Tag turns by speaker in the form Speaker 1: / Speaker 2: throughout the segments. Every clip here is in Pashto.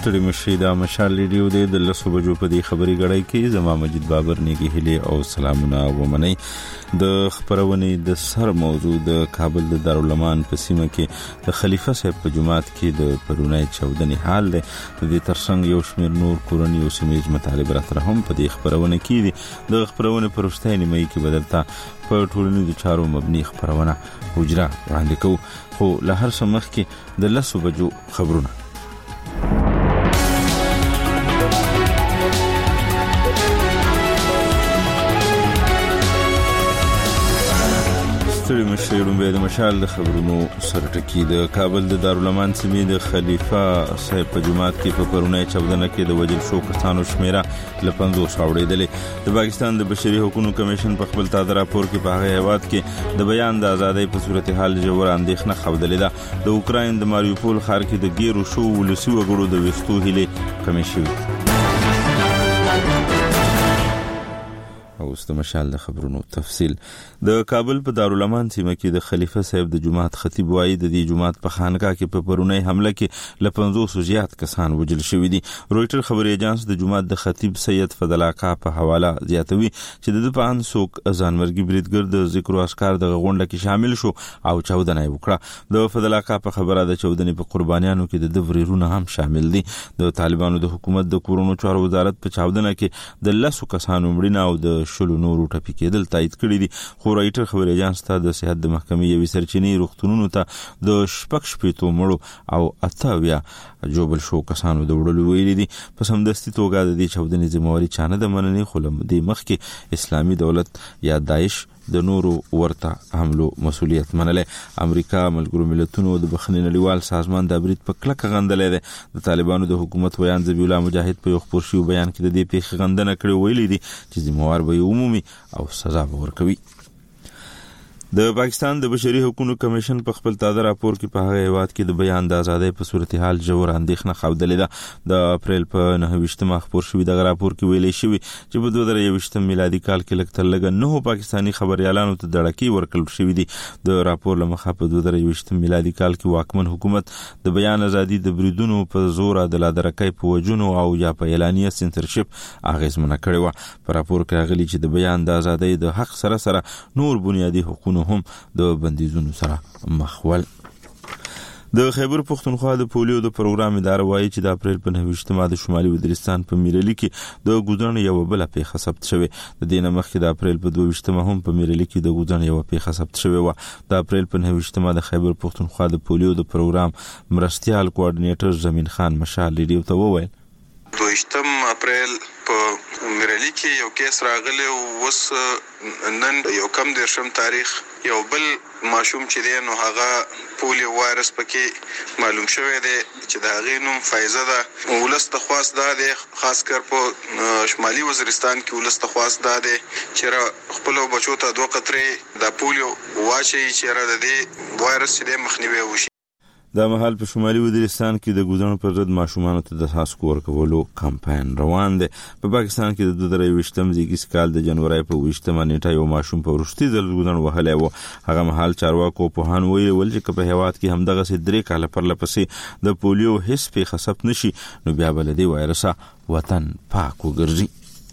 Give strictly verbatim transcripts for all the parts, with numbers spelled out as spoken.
Speaker 1: ستړي مشي دا مشال ریډیو دی د لسو بجو په دې خبري غړی کې زما مجید بابر نیګي هلي او سلامونه ومني د خبرونې د سر موضوع د کابل د دارالعلوم په سیمه کې د خلیفہ صاحب په جماعت کې د پرونای چودنې حال دی د دې ترڅنګ یو شمېر نور کورنۍ او سیمې مطالب راته هم په دې خبرونه کې دي د خبرونه پرشتای نیمه کې بدلتا په ټولنیزو چارو مبني خبرونه حجره وړاندې کوو خو له هر څه مخکې د لسو بجو خبرونه ستړي مشي لومبه د مشال د خبرونو سره ټکی د کابل د دارالعلوم سیمې د خلیفہ صاحب په جماعت کې په پرونای چودنه کې د وجل شو کسانو شمیره ل پنځوس اوریدلې د پاکستان د بشري حقوقو کمیشن په خپل تازه راپور کې په هغه هیواد کې د بیان د ازادۍ په صورتحال جوړ اندېښنه خوده ده د اوکراین د ماریوپول ښار کې د ګیرو شو ولسی وګړو د وستو هلي کمیشن اوس د مشال د خبرونو تفصیل د کابل په دارالعلوم سیمه کې د خلیفہ صاحب د جماعت خطیب وایي د دې جماعت په خانقاه کې په پرونی حمله کې ل پنځوس زیات کسان وژل شوي دي رويټر خبري ایجنس د جماعت د خطیب سید فضل آقا په حواله زیاتوي چې د پان سوک ځانمرګي بریدګر د ذکر او اسکار د غونډه کې شامل شو او چودنه وکړه د فضل آقا په خبره د چودنې په قربانیانو کې د وريرونه هم شامل دي د طالبانو د حکومت د کورونو چارو وزارت په چودنه کې د لسو کسانو مړینه او د شلو نورو ټپي کېدل تایید کړی دي خو رایټر خبري ایجنس ته د صحت د محکمې یوې سرچینې روغتونونو ته د شپږ شپېتو مړو او اتاویا جوبل شو کسانو د وړلو ویلي دي په سمدستي توګه د دې چودنې ذمہواري چانه د مننې خلم د مخکې اسلامي دولت یا داعش د نورو ورته حملو مسؤلیت منلې امریکا ملګرو ملتونو د بخښنې نړیوال سازمان د برید په کلک غندلې ده د طالبانو د حکومت ویان ذبیح الله مجاهد په یو خبر شو بیان کې د دې پیښې غندنه کړې ویلي دي چې ذمہوار به عمومي او سزا ورکوي د پاکستان د بشري حقوقو کمیشن په خپل تازه راپور کې په هغه هیواد کې د بیان د ازادۍ په صورتحال جوړ اندېښنه خوده ده د اپریل په نهه خبر شوی د راپور کې ویلي شوی چې په دوه زره یوولس میلادي کال کې لکتل لګ نه پاکستانی خبريالانو ته دړکی ورکړل شوی دی د راپور لمخه په دوه زره یوولس میلادي کال کې واکمن حکومت د بیان ازادي د بریدونو په زور د لادرکۍ په وجونو او یا په اعلانیه سنسرشپ اغیزمنه کړې و په راپور کې غلي چې د بیان د ازادۍ د حق سره سره نور بنیادی حقوق هم د بندیزونو سره مخول د خیبر پختونخوا د پولیو د پروګرام اداره وایي چې د اپریل په نهه د شمالي وزیرستان په میرلی کې د ګوزن یو بل پیښه ثبت شوه د دینه مخکې د اپریل په دوه هم په میرلی کې د ګوزن یو پیښه ثبت شوه و د اپریل په نهه د خیبر پختونخوا د پولیو د پروګرام مرستيال کوارډینیټر زمین خان مشال ریډیو ته وویل
Speaker 2: دوه اپریل په میرلی کې یو کیس راغلی او وس نن یو کم دیرشم تاریخ یو بل ماشوم چې دی نو هغه پولیو وایرس پکې معلوم شوی دی چې د هغې نوم فایزه ده ولس ته خواست دا دی خاص کر په شمالي وزیرستان کې ولس ته خواست دا دی چې خپلو بچو ته دوه قطرې د پولیو واچوي چې د دې وایرس چې دی مخنیوی وشي
Speaker 1: د مهال په شمالي وزیرستان کې د ګوزن پر ضد ماشومان ته د حساسو ورکولو کمپاین روان دی په پاکستان کې د دوه زره یوولس زیږیز کال د جنوري په ویشتمه نیټه یو ماشوم په ورستي ځل ګوزن وهلی و هغه مهال چارواکو په هان ویل چې په هیواد کې همدغه سي درې کال پر لپسې د پولیو هیڅ پیښه ثبت نشي نو بیا بل دی وایرس وطن پاک وګرځي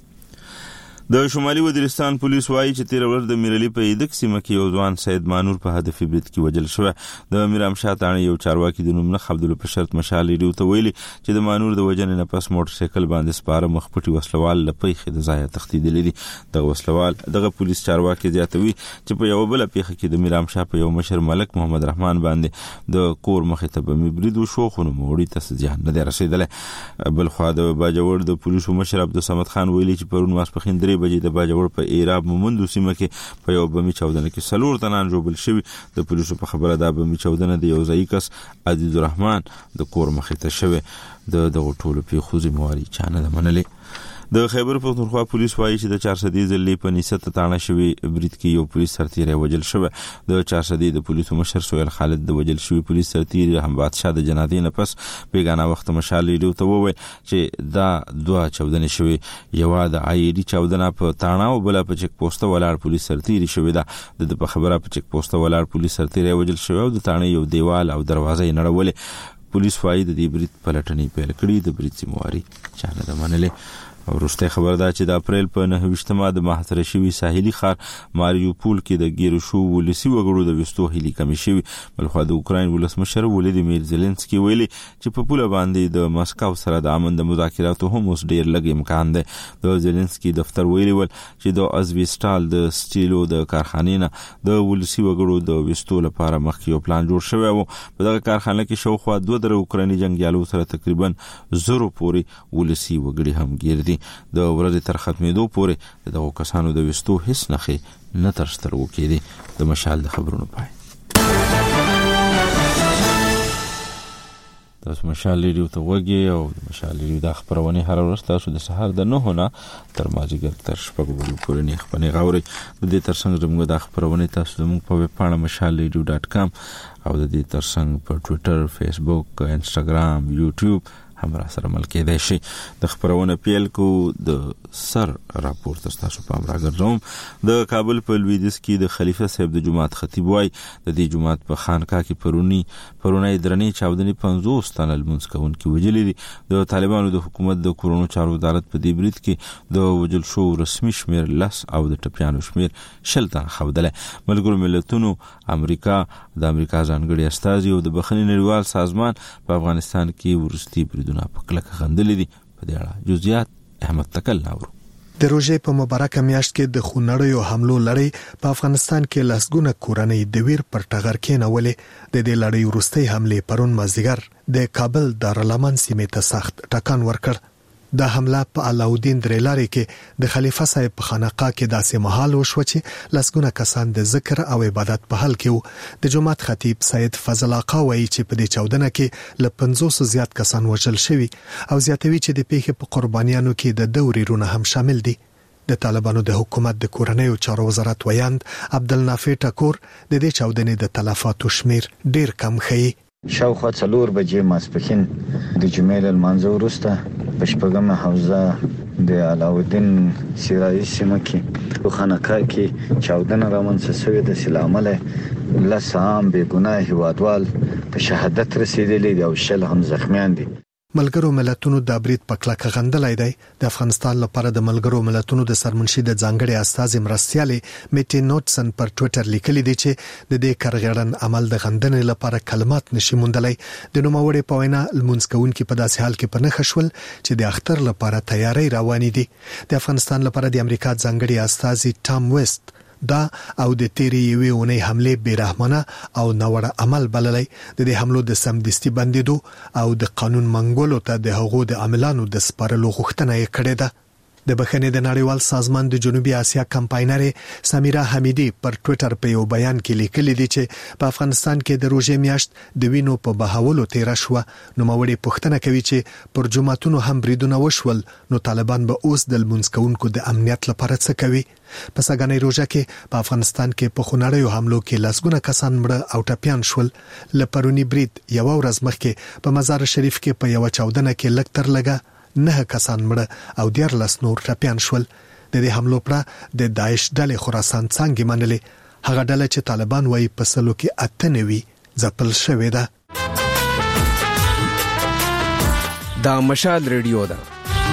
Speaker 1: د شمالي وزیرستان پولیس وایي چې تیر ورځ د میرلی په ایدک سیمه کې یو ځوان سید مانور په هدف برید کې وژل شو د میرام شاه تاڼي یو چارواکي د نوم نه عبدالله په شرط مشال ریډیو ته ویلي چې د مانور د وجنې نه پس موټر سایکل باندې سپاره مخپټي وسلوال لپیخ د ځای تختیدل دي د وسلوال دغه پولیس چارواکي زیاتوي چې په یو بل پیخه کې د میرام شاه په یو مشر ملک محمد رحمان باندې د کور مخې ته به برید وشو خو نو موړي ته ځان نه رسیدل بل خو د باجوړ د پولیسو مشر عبدالصمد خان ویلي چې پرون ماسپخین درې بجې د باجوړ په ایراب مومندو سیمه کې په یو بمی چودنه کې سلور تنان جوړل شوی د پولیسو په خبره دا بمی چودنه د یو ځای کس عزیز الرحمن د کور مخې ته شوی د دغه ټولو په خوځي مواري چانه منلې د خیبر پختونخوا پولیس وایي چې د چار سدي ځلې په نسبت تاڼه شوی برید کې یو پولیس سرتیری وژل شو د چار سدي د پولیسو مشر سویل خالد د وژل شوی پولیس سرتیری هم بادشاه د جنازې نه پس بیگانه وخت مشال ریډیو ته وویل چې دا دوه چودنې شوی یو د آی ډي چودنه په تاڼه او بل په چک پوسټ ولاړ پولیس سرتیری شوی دا د په خبره په چک پوسټ ولاړ پولیس سرتیری وژل شوی او د تاڼه یو دیوال او دروازه یې نړولې پولیس وايي د دې برید پلټنې پیل کړي، د برید ذمہواري چا نه ده منلې. وروسته خبر ده چې د اپریل په نهه ویشتمه د محاصره شوي ساحلي ښار ماریوپول کې د ګیرو شو ولسي وګړو د وستو هلي کمې شوي. بلخوا د اوکراین ولسمشر ولادیمیر زيلنسکي ویلي چې په پوله باندې د مسکو سره د امن د مذاکراتو هم اوس ډیر لږ امکان دی. د زيلنسکي دفتر ویلي ول چې د ازویسټال د سټیلو د کارخانې نه د ولسي وګړو د وستو لپاره مخکې یو پلان جوړ شوی و. په دغه کارخانه کې شاوخوا دوه در اوکرایني جنگیالو سره تقریبا زرو پورې ولسي وګړي هم ګیر دي. د ورځې تر ختمېدو پورې دغه کسانو د وستو هیڅ نښې نه تر سترګو کېدې. د مشال د خبرونو پای. تاسو مشال ریډیو ته وګورئ او د مشال ریډیو د خبرونه هر ورځ تاسو د سحر د نهه نه تر مازیګر تر شپږ بجو پورې نه خبرونه غوړي. د دې ترڅنګ زموږ د خبرونه تاسو زموږ په ویب پاڼه مشال ریډیو ډاټ کام او د دې ترڅنګ په ټوئیټر، فیسبوک، انسټاګرام، یوټیوب هم را سره مل کېدای شي. د خبرونه پیل کو د سر راپورته تاسو په امر راګرځوم. د کابل په لویدیځ کې د خلیفه صاحب د جماعت خطیب وای د دې جماعت په خانقاه کې پرونی پرونی درنې چاودنې پنځوس تنه لمونځ کوونکي وجلې دي. د طالبانو د حکومت د کورونو چارو وزارت په دې برید کې د وجل شو رسمي شمیر لس او د ټپیانو شمیر شل تنه خوده. ملګرو ملتونو، امریکا، د امریکا ځانګړي استازي او د بخښنې نړیوال سازمان په افغانستان کې ورستي بریدونه په کلکه غندلې دي. په دې اړه جزئیات احمد تکل ناورو.
Speaker 3: د روژې په مبارکه میاشت کې د خونړیو حملو لړۍ په افغانستان کې لسګونه کورنۍ د ویر پر ټغر کېنولې. د دې لړۍ وروستۍ حملې پرون مازدیګر د کابل دارالمان سیمې ته سخت ټکان ورکړ. د حمله په علاودین درېلارې کې د خلیفہ صاحب په خانقاه کې داسې مهال وشو چې لسګونه کسان د ذکر او عبادت په حال کې وو. د جماعت خطیب سید فضل آقا وایي چې په دې چاودنه کې له پنځوس زیات کسان وژل شوي او زیاتوي چې د پیښې په قربانیانو کې د دوري رونه هم شامل دي. د طالبانو د حکومت د کورنیو چارو وزارت ویاند عبدالنافع ټکور د دې چاودنې د تلفاتو شمیر ډیر کم ښیي.
Speaker 4: شاوخوا څلور بجې ماسپښین د جمعې له لمانځه وروسته په شپږمه حوزه د علاودین سیرایي سیمه کې په خانقاه کې چاودنه رامنځته شوې ده چې له امله لس عام بې ګناه هیوادوال په شهادت رسېدلي دي او شل هم زخمیان دي.
Speaker 3: ملګرو ملتونو د برید په کلکه غندلای دی. د افغانستان لپاره د ملګرو ملتونو د سرمنشي د ځانګړي استازي مرستيالي میټي نوټسن پر ټوئیټر لیکلي دي چې د دې کارغړن عمل د غندنې لپاره کلمات نشي موندلای. د نوموړي په وینا لمونځ کوونکي په داسې حال کې پنه خښول چې د اختر لپاره تیاری روانې دي. د افغانستان لپاره د امریکا ځانګړي استازي ټام ویست دا او د تیری یوې اونۍ حمله بیرحمانه او ناوړه عمل بللی. د دې حملو د سمدستي بندیدو او د قانون منګولو ته د هغو د عاملانو د سپارلو غوښتنه یې کړې ده. د بخښنې د نړیوال سازمان د جنوبي اسیا کمپاینر سمیرا حمیدی پر ټوئیټر په یو بیان کې لیکلي دي چې په افغانستان کې د روژې میاشت د وینو په بهولو تیر شو. نو موري پوښتنه کوي چې پر جماعتونو هم بریدونه وشول نو طالبان به اوس د لمونځ کوونکو د امنیت لپاره څه کوي؟ په سګنې روژه کې په افغانستان کې په خونړیو حملو کې لسګونه کسان مړه او ټپیان شول. لپرونی برید یو ورځ مخکې په مزار شریف کې په یو چاودنه کې لږ تر لږه نه کسان مړه او دیارلس نور ټپیان شول. د دې حملو پر د داعش ډلې خراسان څنګه منلې. هغه ډله چې طالبان وايي په سلو کې اته نوي ځپل شوې ده.
Speaker 5: دا مشال ریډیو ده.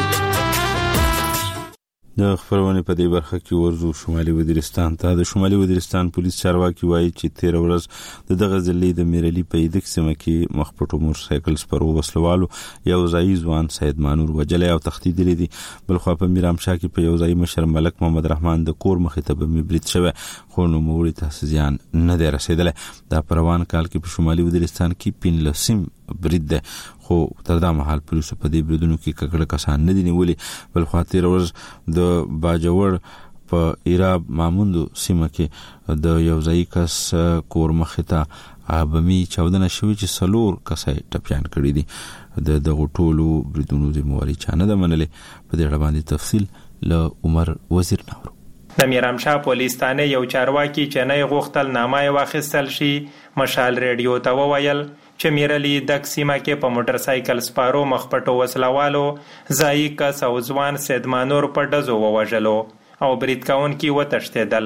Speaker 1: د خبرونه په دې برخه کې ورزو شمالي وزیرستان ته. د شمالي وزیرستان پولیس چارواکي وایي چې تیر ورځ د دغه ځلې د میرلی په ایدک سیمه کې مخپټو موټرسایکل سپرو وسلوالو یو ځای ځوان سید مانور وجلې او تختیدلې دي. بلخوا په میرامشاه کې په یو ځای مشر ملک محمد رحمان د کور مخې ته به برید شوی خو نو موري ته ځان نه دی رسیدلی. دا پروان کال کې په شمالي وزیرستان کې پین لسم برید ده خو تر دا مهال پولیسو په دې بریدونو کې ککړه کسان نه دي نیولي. بل خو تیر ورځ د باجوړ په ایراب ماموندو سیمه کې د یو ځای کس کور مخې ته ابمي چاودنه شوې چې سلور کسای ټپیان کړي دي. د دغه ټولو بریدونو ذمہواري چانه ده منلې. په دې اړه باندې تفصیل له عمر وزیر ناورو.
Speaker 6: د میرامشاه پولیس ثانه یو چارواکي چې نه غوښتل نامه واخیستل شي مشال ریډیو ته وویل چې میرلی د سیمه کې په موټر سایکل سپارو مخپټو وسلوالو ځای کس او ځوان سید مانور په ډزو ووژلو او برید کوونکي وتښتېدل.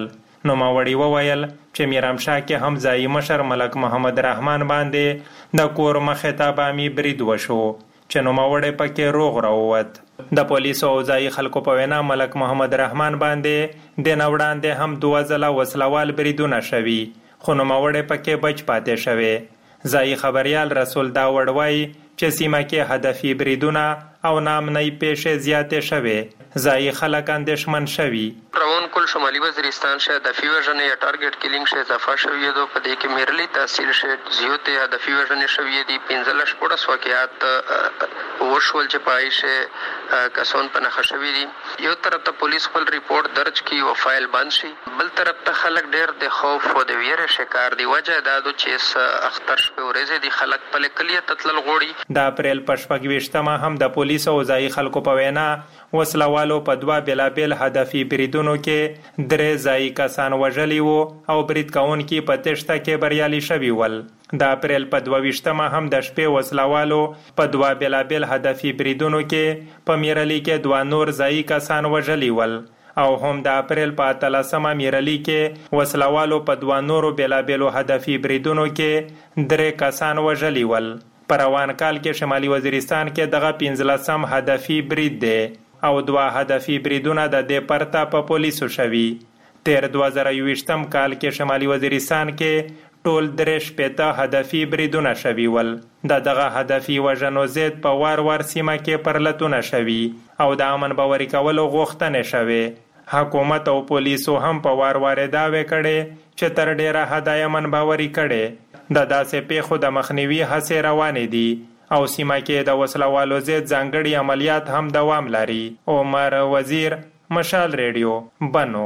Speaker 6: نوموړي وویل چې میرامشاه کې هم ځایي مشر ملک محمد رحمان باندې د کور مخې ته بامي برید وشو چې نوموړی پکې روغ راووت. د پولیسو او ځایي خلکو په وینا ملک محمد رحمان باندې د نوړاندې هم دوه ځله وسلوال بریدونه شوي خو نوموړی پکې بچ پاتې شوی. ځایي خبریال رسول داوړ وایي چې سیمه کې هدفي بریدونه او نامنۍ پیښې زیاتې شوې. ځایي خلک اندېښمن شوي.
Speaker 7: روان کل شمالي وزیرستان شه هدفي وژنې یا ټارګټ کیلینګ شه اضافه شوې ده. په دې کې میرلی تحصیل شه زیاتې هدفي وژنې شوې دي. پنځلس شپوړس واقعات وشول چې په هغې شه کسان په نښه شوي دي. یو طرف ته پولیس خپل ریپورټ درج کړي او فایل بند شي، بل طرف ته خلک ډېر د خوف او د ویرې شکار دي. وجه دا ده چې اختر شپې ورځې دي خلک پلې کلیه ته تلل غواړي.
Speaker 6: د اپریل په شپږ ویشتمه هم د پولیسو او ځایي خلکو په وینا وسلوالو په دوه بېلابېل هدفي بریدونو کې درې ځایي کسان وژلي وو او برید کوونکي په تېښته کې بریالي شوي ول. د اپریل په دوه ویشتمه هم د شپې وسلوالو په دوه بېلابېل هدفي بریدونو کې په میرلي کې دوه نور ځایي کسان وژلي ول او هم د اپریل په اتلسمه میرلي کې وسلوالو په دوه نورو بېلابېلو هدفي بریدونو کې درې کسان وژلي ول. په روان کال کې شمالي وزیرستان کې دغه پنځلسم هدفي برید دی او دوه هدفي بریدونه د دې پرته په پولیسو شوي. تیر دوه زره یوویشتم کال کې شمالي وزیرستان کې ټول درې شپېته هدفي بریدونه شوي ول. د دغه هدفي وژنو ضد په وار وار سیمه کې پرلتونه شوي او د امن باوري کولو غوښتنې شوې. حکومت او پولیسو هم په وار وار دعوې کړې چې تر ډیره حده یې امن باوري کړي. د داسې پیښو د مخنیوي هڅې روانې دي او سیمه کې د وسلوالو ضد ځانګړي عملیات هم دوام لري. عمر وزیر، مشال ریډیو، بنو.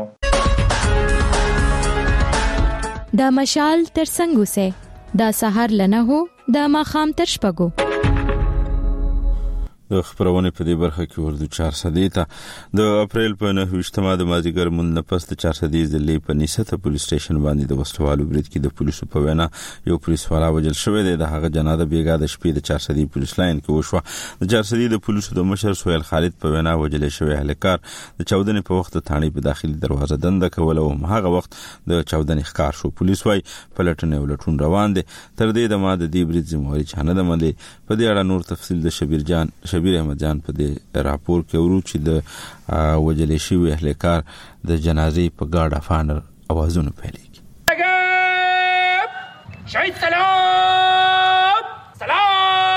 Speaker 8: دا مشال تر څنګه سه دا سحر لنه هو دا ماخام تر شپګو.
Speaker 1: د خبرونه په دې برخه کې اردو چار صدې ته د اپریل په نهه ویشتمه د مازیګر مون پس د چار صدې ضلع په نسته پولیس سټیشن باندې د وسلوالو برید کې د پولیسو په وینا یو پولیس والا وجل شوی دی. د هغه جنازه بیګا د شپې د چار صدې پولیس لاین کې وشو. د چار صدې د پولیسو د مشر سهیل خالد په وینا وجل شوی اهلکار د چودنې په وخت ثاني په داخلي دروازه دنده کوله او هغه وخت د چودنې ښکار شو. پولیس وايي پلټنې ولټون روان دي. تر دې د ماده دی برید زموږ چانه د ملي په دې اړه نور تفصیل د شبیر جان شبیر احمد جان په دې راپور کې ورو چې د وجلې شوی اهلکار د جنازې په ګاډه فانر اوازونه پیلېږي.
Speaker 9: شهید سلام سلام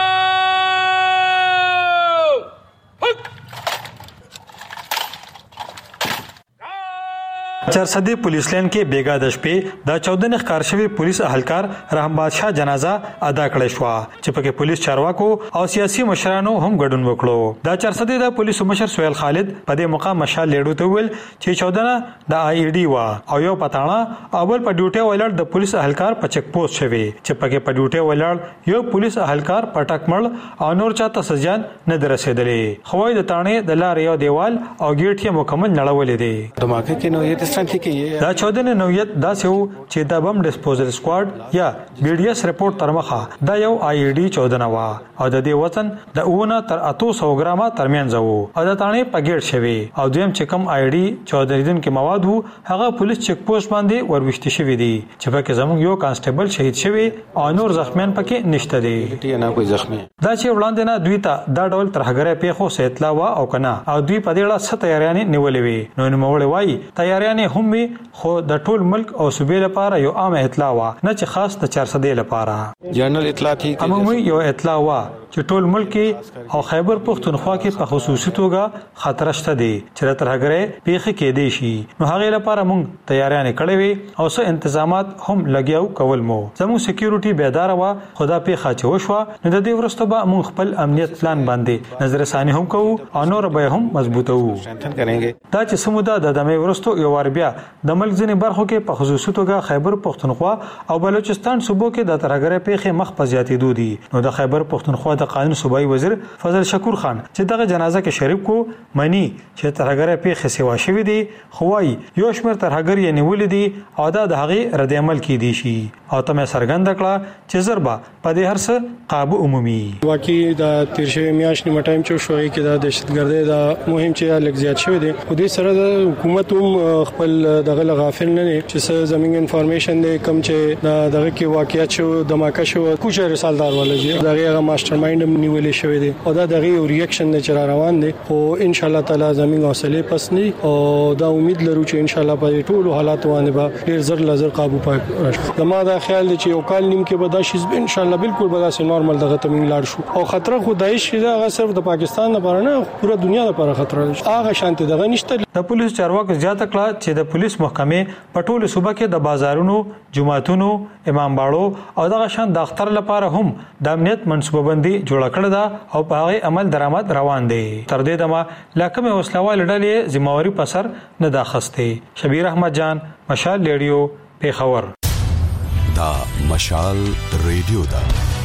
Speaker 10: چارسدی پولیس لین کې بیګا د شپې د چودنې ښکار شوی پولیس اهلکار رحم بادشاه جنازه ادا کړې شو چې پکې پولیس چارواکو او سیاسي مشرانو هم ګډون وکړو. د چارسدی د پولیس مشر سهیل خالد په دې مقام مشال لیډو ته ویل چې چودنه د آی ډي وا او یو پټاڼه اول په ډیوټي ولاړ د پولیس اهلکار په چک پوسټ شوی چې پکې په ډیوټي ولاړ یو پولیس اهلکار پټک مړ او نور چاته سجان نه درسېدلې. خوای د تانې د لارې یو دیوال او ګیټ یې مکمل نړولې دي.
Speaker 11: دماغه کې نو یې
Speaker 10: دا چودنې نوعیت داسې وو چې د بم ډسپوزل سکواډ یا بی ډي اس رپورټ تر مخه دا یو آی ډي چودنه وا او د دې وزن د اونه تر اتو سو ګرامه ترمنځ وو او د تانې پګیټ شوی او دویم چې کم آی ډي چودنې دن کې مواد وو هغه پولیس چک پوسټ باندې وروښتي شوی دی چې پکې زموږ یو کانسټیبل شهید شوی او نور زخمیان پکې نشته دي.
Speaker 11: نه کوئی زخمی
Speaker 10: دا چې وړاندې نه دوی ته دا ډول ترهګره پیښو سیتلا وا او کنه او دوی په دې اړه ست تیاریانې نیولې وي. نو نوموړی وایي تیاریانې هم وي خو د ټول ملک او صوبې لپاره یو عام اطلاع وا نه چې خاص د چار صدې لپاره
Speaker 11: جنرال اطلاع تھی
Speaker 10: عمومي یو اطلاع وا چې ټول ملک او خیبر پختونخوا کې په خصوصي توګه خطر شته دي چې ترهګره پیښه کې دي شي. نو هغه لپاره موږ تیاریانې کړې وي او څه انتظامات هم لګیاو کول مو زموږ سکیورټي بیدار وا خدا پیښه چې وشوه نو د دې ورسته به موږ خپل امنیت پلان باندې نظر ثاني هم کوو او نور به هم مضبوطو. دا چې سموده د دمه ورستو یو ور بیا د ملک ځینې برخو کې په خصوصي توګه خیبر پختونخوا او بلوچستان صوبو کې د ترهګرۍ پیښې مخ په زیاتېدو دي. نو د خیبر پختونخوا د قانون صوبایي وزیر فضل شکور خان چې دغه جنازه کې شریک کو منی چې ترهګر په خسوا شوی دی خوای یو شمیر ترهګر یې نیولې دي او دا د هغه رد عمل کې دي شي او تمه سرګند کړه چې زربا په دې هرڅ قابو عمومي
Speaker 12: واقعي د تیر شوی میاشت نیمه ټایم چې شوی کې د دهشتګردۍ د مهم چې لږ زیات شوی دی او د سره د حکومت هم خپل دغه غافل نه چې زمينګ انفارمیشن دی کم چې دغه کې واقعیت شو دماکه شو کوچه رسالدار ولګي دغه ماستر مایند نیولې شوی دی او دا دغه یو ریاکشن نه چر روان دی او ان شاء الله تعالی زمينګ حوصله پس نه او دا امید لرو چې ان شاء الله په ټولو حالاتو باندې به ډیر زر لزر قابو پای زما دا خیال دی چې یو کال نیم کې به دا شي ان شاء الله بالکل به دا سه نورمال دغه تمین لاړ شو او خطر خدای شي دا صرف د پاکستان لپاره نه پوره دنیا لپاره خطر دی هغه شانته دغه نشته
Speaker 10: د پولیس چارواکو زیاته کړه چې د پولیس محکمې په ټولو صوبه کې د بازارونو جمعهتونو امام باړو او دغه شان د اختر لپاره هم د امنیت منصوبه بندي جوړ کړه دا او په هغه عمل درآمد روان دي تر دې دمه لکه وسلوال ډلې ذمہواری په سر نه داخسته شبیر احمد جان مشال ریډیو پیښور
Speaker 13: دا مشال ریډیو دا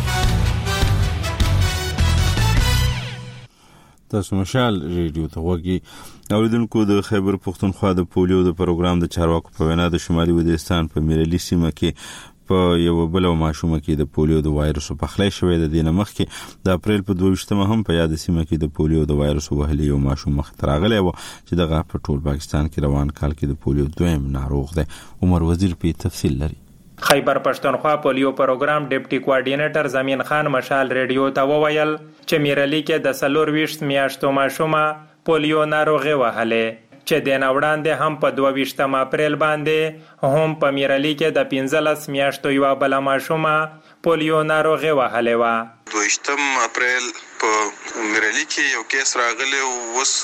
Speaker 1: تاسو مشال ریډیو ته وګورئ اوریدونکو د خیبر پختونخوا د پولیو د پروګرام د چارواکو په وینا د شمالي وزیرستان په میرلی سیمه کې په یو بل ماشومه کې د پولیو د وایرس په خلای شوې د دینه مخ کې د اپریل په دوه هم په یاد سیمه کې د پولیو د وایرس وهلي یو ماشوم مخ تراغلی و چې دغه په ټول پاکستان کې روان کال کې د پولیو دویم ناروغ دی عمر وزیر په تفصیل لري
Speaker 6: خیبر پښتونخوا پولیو پروګرام ډیپټي کوارډینیټر زمین خان مشال ریډیو ته وویل چې میرلی کې د سلور ویشت میاشتو ماشومه پولیو ناروغي وهلې چې د نوړاندې هم په دوه ویشتم اپریل باندې هم په میرلی کې د پنځلس میاشتو یو بل ماشومه پولیو ناروغي وهلې و
Speaker 2: دوه ویشتم اپریل په میرلی کې یو کیس راغلی او وس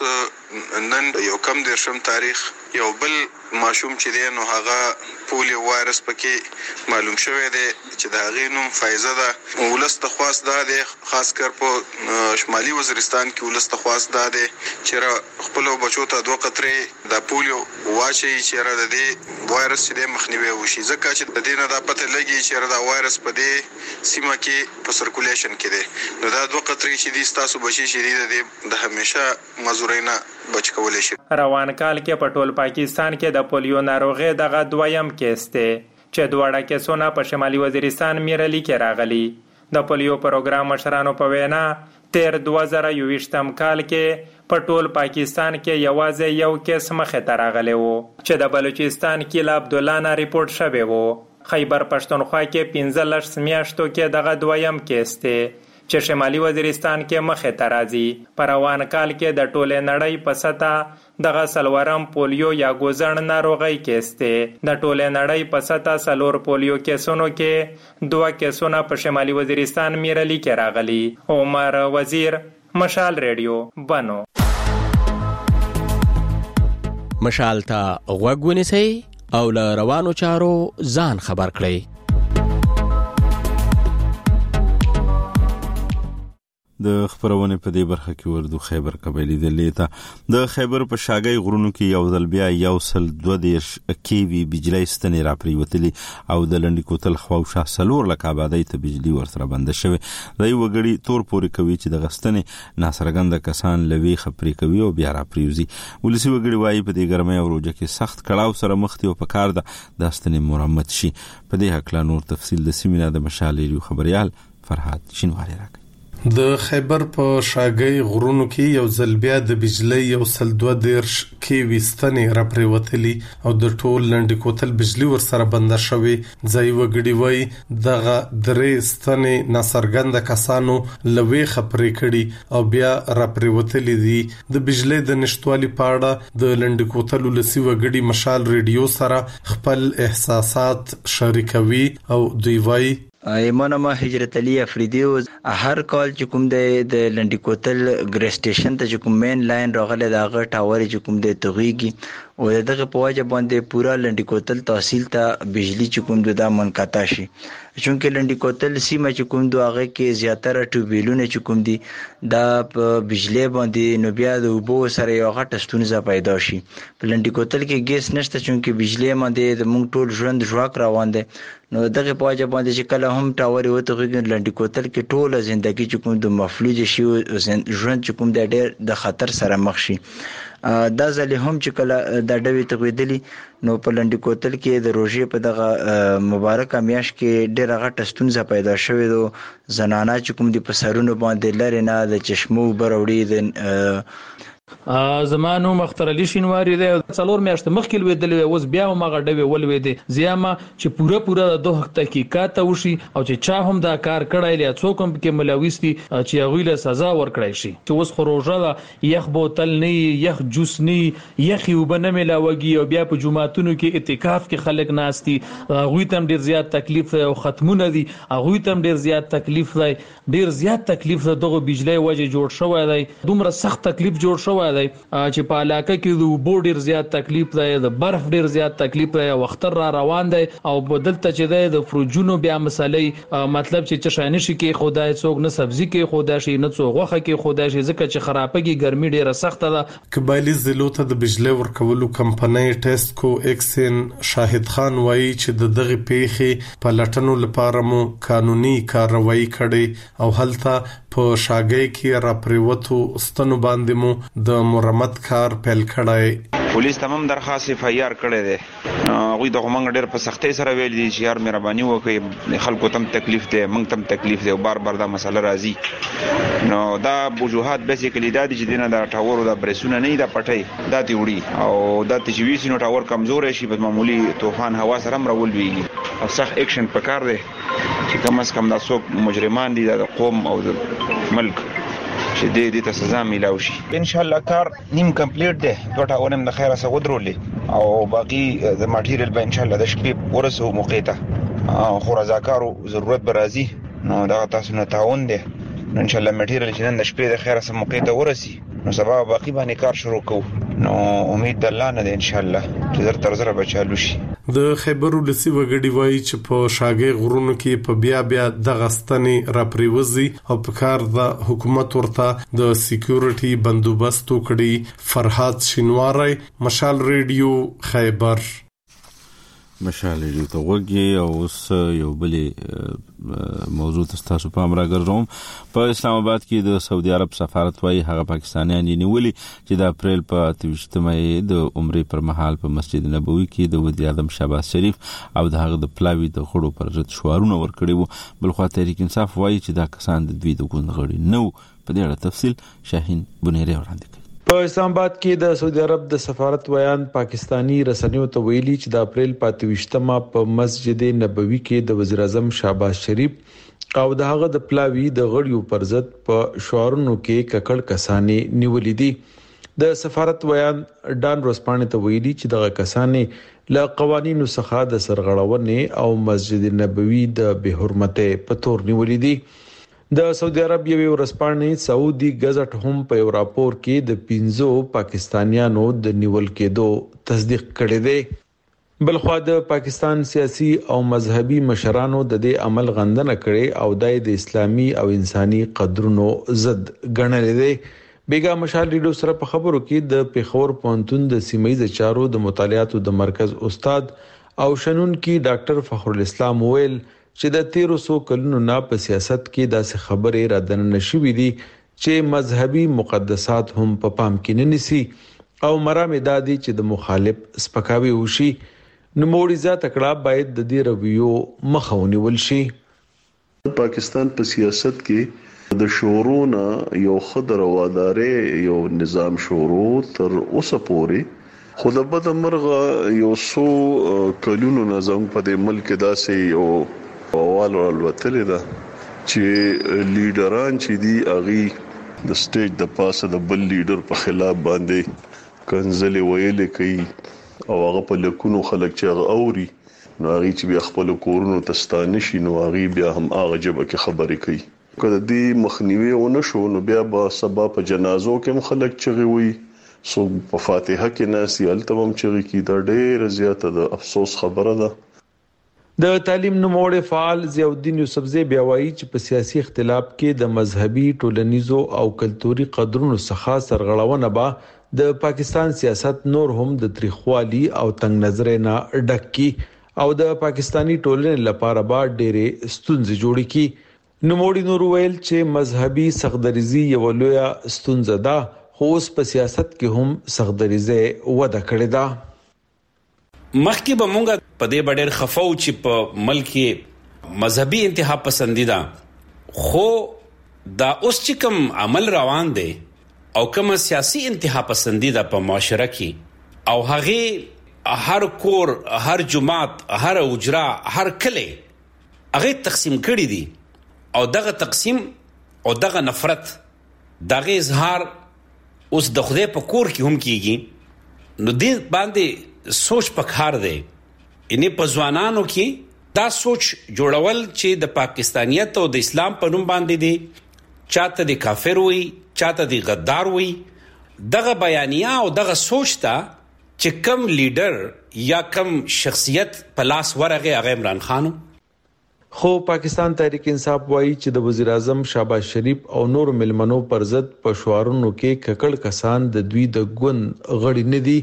Speaker 2: نن یو کم دیرشم تاریخ یو بل ماشوم چې دی نو هغه پولیو وایرس پکې معلوم شوی دی چې د هغې نوم فایزه ده ولس ته خواست دا دی خاص کر په شمالي وزیرستان کې ولس ته خواست دا دی چې خپلو بچو ته دوه قطرې د پولیو واچوي چې د دې وایرس چې دی مخنیوی وشي ځکه چې د دې نه دا پته لګي چې دا وایرس په دې سیمه کې په سرکولیشن کې دی نو دا دوه قطرې چې دي ستاسو بچي چې دي د همیشه مزورۍ نه بچ کولی شي
Speaker 6: روان کال کې په ټول پاکستان کې د پولیو ناروغي دغه دویم کیس دی چې دواړه کیسونه په شمالي وزیرستان میرلی کې راغلي د پولیو پروګرام مشرانو په وینا تیر دوه زره یوویشتم کال کې په ټول پاکستان کې یوازې یو کیس مخې ته راغلی و چې د بلوچستان کې له عبدالله نه ریپورت شوی و خیبر پښتونخوا کې پنځلس میاشتو کې دغه دویم کیس دی چې شمالي وزیرستان کې مخې ته راځي په روان کال کې د ټولې نړۍ په سطح دغه سلورم پولیو یا ګوزڼ ناروغۍ کیس دی د ټولې نړۍ په سطح سلور پولیو کیسونو کې دوه کیسونه په شمالي وزیرستان میرلی کې راغلي عمر وزیر مشال ریډیو بنو
Speaker 14: مشال ته غوږ ونیسئ او له روانو چارو ځان خبر کړئ
Speaker 1: د خبرونه په دې برخه کې وردو خیبر قبایلی د لیتا د خیبر په شاګي غرونو کې یو ځل بیا یو سل دوه دیش کیوی بجلی ستنې را پریوتلی او د لنډی کوتل خواوشا سلور لکه آبادی ته بجلی ورسره بند شوه د یو وګړي تور پوري کوي چې د غستنې ناصرګند کسان لوي خبري کوي او بیا را پریوزي ولسی وګړي وایي په دې ګرمۍ او روزه کې سخت کړهو سره مخ ته او په کار ده د ستنې مرمت شي په دې حق لا نور تفصیل د سیمینار د مشالې خبريال فرحات شینواری راک
Speaker 15: د خیبر په شاګي غرونو کې یو ځل بیا د بجلی یو سل دوه دیرش کې وستنې را پریوتلی او د ټول لنډی کوتل بجلی ور سره بند شوی ځای وګړي وای دغه درې ستنې ناصرګند کسانو لوي خبرې کړي او بیا را پریوتلی دي د بجلی د نشټوالي پاړه د لنډی کوتل لسی وګړي مشال ریډیو سره خپل احساسات شریکوي او دوی وای
Speaker 16: ایمانه ما هجرت علی افریدی او هر کال چې کوم د لنډی کوتل ګری سټیشن ته چې کوم مین لاین راغله دغه ټاور چې کوم د توغیږي او دغه په وجه باندې پورا لنډی کوتل تحصیل ته بجلی چې کوم د منقطع شي چونکه لنډی کوتل سیمه چې کوم دوه هغه کې زیاتره ټوبیلونه چې کوم دي دا په بجلی باندې نو بیا د اوبو سره یو غټه ستونزه پیدا شي په لنډی کوتل کې ګیس نشته چونکه بجلی باندې د مونږ ټول ژوند ژواک روان دي نو دغه په وجه باندې چې کله هم ټاور وته غوږ لنډی کوتل کې ټول ژوندۍ چې کوم د مفلوج شي ژوند چې کوم د ډېر د خطر سره مخ شي دا ځل هم چې کله د ډوي تقویدلی نو په لنډی کوتل کې د روژې په دغه مبارکه میاشت کې ډېر غټه ستونزه پیدا شوې ده زنانه چې کوم د پسرونو باندې لري نه د چشمو بروړي د
Speaker 17: زمانو مختار علي شینواری دی څلور میاشتې مخکې لویدلې اوس بیا هم هغه ډوي ولوېدې زیامه چې پوره پوره د دوه تحقیقات وشي او چې چا هم دا کار کړی لیا څوک هم کې ملوث دي چې هغوی له سزا ورکړی شي چې اوس خو روژه یخ بوتل نه یخ جوس نه یخې اوبه نه میلاوږي او بیا په جوماتونو کې اعتکاف کې خلک ناست دي هغوی ته هم ډېر زیات تکلیف دی او ختمونه دي هغوی ته هم ډېر زیات تکلیف دی ډېر زیات تکلیف د دغه بجلی وجې جوړ شوی دی دومره سخت تکلیف جوړ شوی دی چې په علاقه کې د اوبو ډېر زیات تکلیف دی د برف ډېر زیات تکلیف دی او اختر را روان دی او بدلته چې دی د فروجونو بیا مسلې مطلب چې چشانه شي کې خدای څوک نه سبزي کې خدای شي نه څوک غوخه کې خدای شي ځکه چې خرابګي ګرمي ډېره سخته ده
Speaker 15: قبایلی ضلعو ته د بجلی ورکولو کمپنۍ ټیسکو ایکسن شاهد خان وایي چې د دغه پیښې په لټنو لپاره مو قانوني کاروایی کړې او هلته په شاګۍ کې را پریوتو ستنو باندې مو د مرمت کار پیل کړای
Speaker 18: پولیس تمام درخواست اف ای آر کړی دی غوی د غمنګ ډېر په سختۍ سره ویل دي چې یار مهرباني وکړئ خلکو تم تکلیف دی موږ تم تکلیف دی او بار بار دا مسله راځي نو دا وجوهات بیسیکلی دا دي چې دینه دا ټاورو دا بریسونه نه دا پټي دا تی وړي او دا تی چې ویسي نو ټاور کمزور شي په معمولی طوفان هوا سره هم راول وی او سخت اکشن پکار دی چې کم از کم دا څوک مجرمان دي د قوم او د ملک چې دې دې ته سزا ملاوي شي ان شاء الله کار نیم کمپلیټ دی دوه ټاورم د خیره سره ودرولې او باقي د ماتیریال به ان شاء الله د شپې ورسو موقع ته خو رضاکارو ضرورت به راځي نو دا تاسو نه تعاون دی ان شاء الله ماتیریال چې نن د شپې د خیره سره موقع ته ورسي نو سبا باقي باندې کار شروع کوو نو امید د الله نه دی ان شاء الله چې زر تر زر به چالو شي
Speaker 15: د خیبر ولسی وګړي وایي چې په شاګې غرونو کې په بیا بیا د غستنې را پریوزي او په کار د حکومت ورته د سکیورټي بندوبست وکړي فرحات شینواری مشال ریډیو خیبر
Speaker 1: مشال ریډیو ته وګي او اوس یو بلې موضوع تاسو په امر راګرځوم په اسلام آباد کې د سعودي عرب سفارت وايي هغه پاکستانیان نیولي چې د اپریل په اتویشتمه د عمرې پر مهال په مسجد نبوي کې د وزیر اعظم شهباز شریف او د هغه د پلاوی د خړو پر ضد شعارونه ورکړي وو بل خو تحریک انصاف وايي چې دا کسان د دوی د ګوند غړي نو په دې اړه تفصیل شاهین بنيري وړاندې کوي
Speaker 19: په اسلام آباد کې د سعودي عرب د سفارت ویان پاکستانی رسنیو ته ویلي چې د اپریل په اتویشتمه په مسجد نبوي کې د وزیر اعظم شهباز شریف او د هغه د پلاوی د غړیو پر ضد په شعارونو کې ککړ کسانې نیولې دي د سفارت ویان ډان روسپانه ته ویلي چې دغه کسانې له قوانینو څخه د سرغړونې او مسجد نبوي د بے حرمته په تور نیولې دي د سعودي عرب یو ورسپانې سعودي گزټ هم په یو راپور کې د پینځو پاکستانیانو د نیول کېدو تصدیق کړی دی بلخو د پاکستان سیاسي او مذهبي مشرانو د دې عمل غندنه کړي او د اسلامي او انساني قدرونو ضد ګڼل دي بیګا مشال ریډیو سره په خبرو کې د پیښور پونتون د سیمایي چارو د مطالعاتو د مرکز استاد او شنن کې ډاکټر فخر الاسلام ویل چې د تیرو سو کلونو نه په سیاست کې داسې خبرې را دننه نشوي دي چې مذهبي مقدسات هم په پام کې نه نسی او مرام دادي چې د مخالف سپکاوي وشي نو موړي تکړه باید د دې رویو مخاوني ولشي
Speaker 20: پاکستان په سیاست کې د شورونه یو خضر وادارې یو نظام شورو تر اوسه پورې خود بد مرغه یو سو کلونو نظام په دې ملک داسې یو اول ولوتل ده چې لیډران چې دی اغي د سټیج د پاسه د بل لیډر په خلاف باندې کنځلې ویلې کوي او هغه په لکونو خلک چې هغه اوري نو هغه چې بیا خپل کورونو تستانه شي نو هغه بیا هم هغه جبه کې خبرې کوي کله دې مخنیوي ونه شو نو بیا به سبا په جنازو کې خلک چغي وي سو په فاتحه کې ناس یل تمام چې کی دا ډېر زیاته د افسوس خبره ده.
Speaker 19: د تعلیم نوموړی فعال ضیاءالدین یوسفزی بیا وایي چې په سیاسي اختلاف کې د مذهبي ټولنیزو او کلتوري قدرونو څخه سرغړونه به د پاکستان سیاست نور هم د تریخوالي او تنگ نظرۍ نه ډک کی او د پاکستانی ټولنې لپاره به ډېرې ستونزې جوړې کی. نوموړی نور ویل چې مذهبي سخدریزي یو لویه ستونزه ده، خو اوس په سیاست کې هم سخدریزي وده کړې ده.
Speaker 21: مخکې به مونږ په دې بډیر خفاو چې په ملک مذهبي انتها پسندیده، خو دا اوس چې کوم عمل روان دی او کوم سیاسي انتها پسندیده په معاشره کې او هغه هر کور، هر جماعت، هر اوجرا، هر کلی هغه تقسیم کړي دي او دغه تقسیم او دغه نفرت دغه اظهار اوس د خدای په کور کې هم کیږي. نو دې باندې سوچ پکار دی، انې په ځوانانو کې دا سوچ جوړول چې د پاکستانیت او د اسلام په نوم باندې دی چاته د کافر وي، چاته د غدار وي، دغه بیانیه او دغه سوچ ته چې کم لیډر یا کم شخصیت په لاس ورغه هغه عمران خان.
Speaker 19: خو پاکستان تحریک انصاف وایي چې د وزیر اعظم شهباز شریف او نور ملمنو پر ضد په شعارونو کې ککړ کسان د دوی د ګوند غړي نه دي.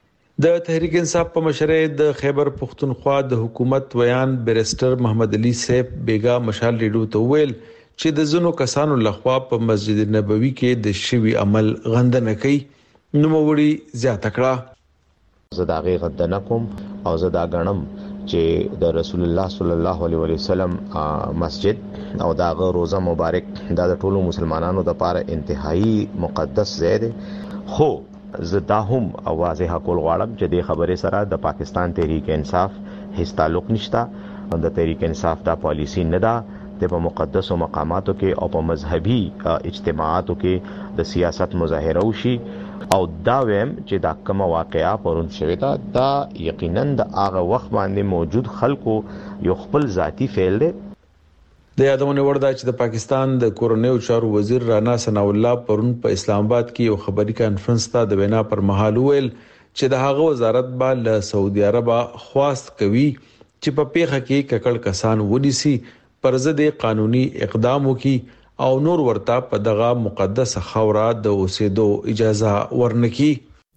Speaker 19: د تحریک انصاف په مشرۍ د خیبر پختونخوا د حکومت ویان بیرسټر محمد علي سیف بیگا مشال ریډیو ته ویل چې د زنو کسانو لخوا په مسجد نبوي کې د شوی عمل غندنه کوي. نوموړي زیاته کړه
Speaker 22: زه دا غي غندنه کوم او زه دا غنم چې د رسول الله صلی الله علیه وسلم مسجد او دا غ روزه مبارک دا د ټولو مسلمانانو لپاره انتهایی مقدس ځای دی. خو زه دا هم واضح کول غواړم چې د خبرې سره د پاکستان تحریک انصاف هیڅ تعلق نشته. د تحریک انصاف دا پالیسی نه ده د په مقدسو مقاماتو کې او په مذهبي اجتماعاتو کې د سیاست مظاهره وشي او دا ویم چې دا کوم واقعا پرون شوی دا دا یقینا د هغه وخت باندې موجود خلکو یو خپل ذاتی فعل دی.
Speaker 19: د یادونه ورده چې د پاکستان د کورنیو چارو وزیر رانا ثنا الله پرون په اسلام آباد کې یو خبري کانفرنس ته د وینا پر مهال ویل چې د هغه وزارت به له سعودي عرب خواست کوي چې په پیښه کې ککړ کسان ونیسي، پر ضد قانوني اقدام وکړي او نور ورته په دغه مقدس خوره د اوسېدو اجازه ورنکړي.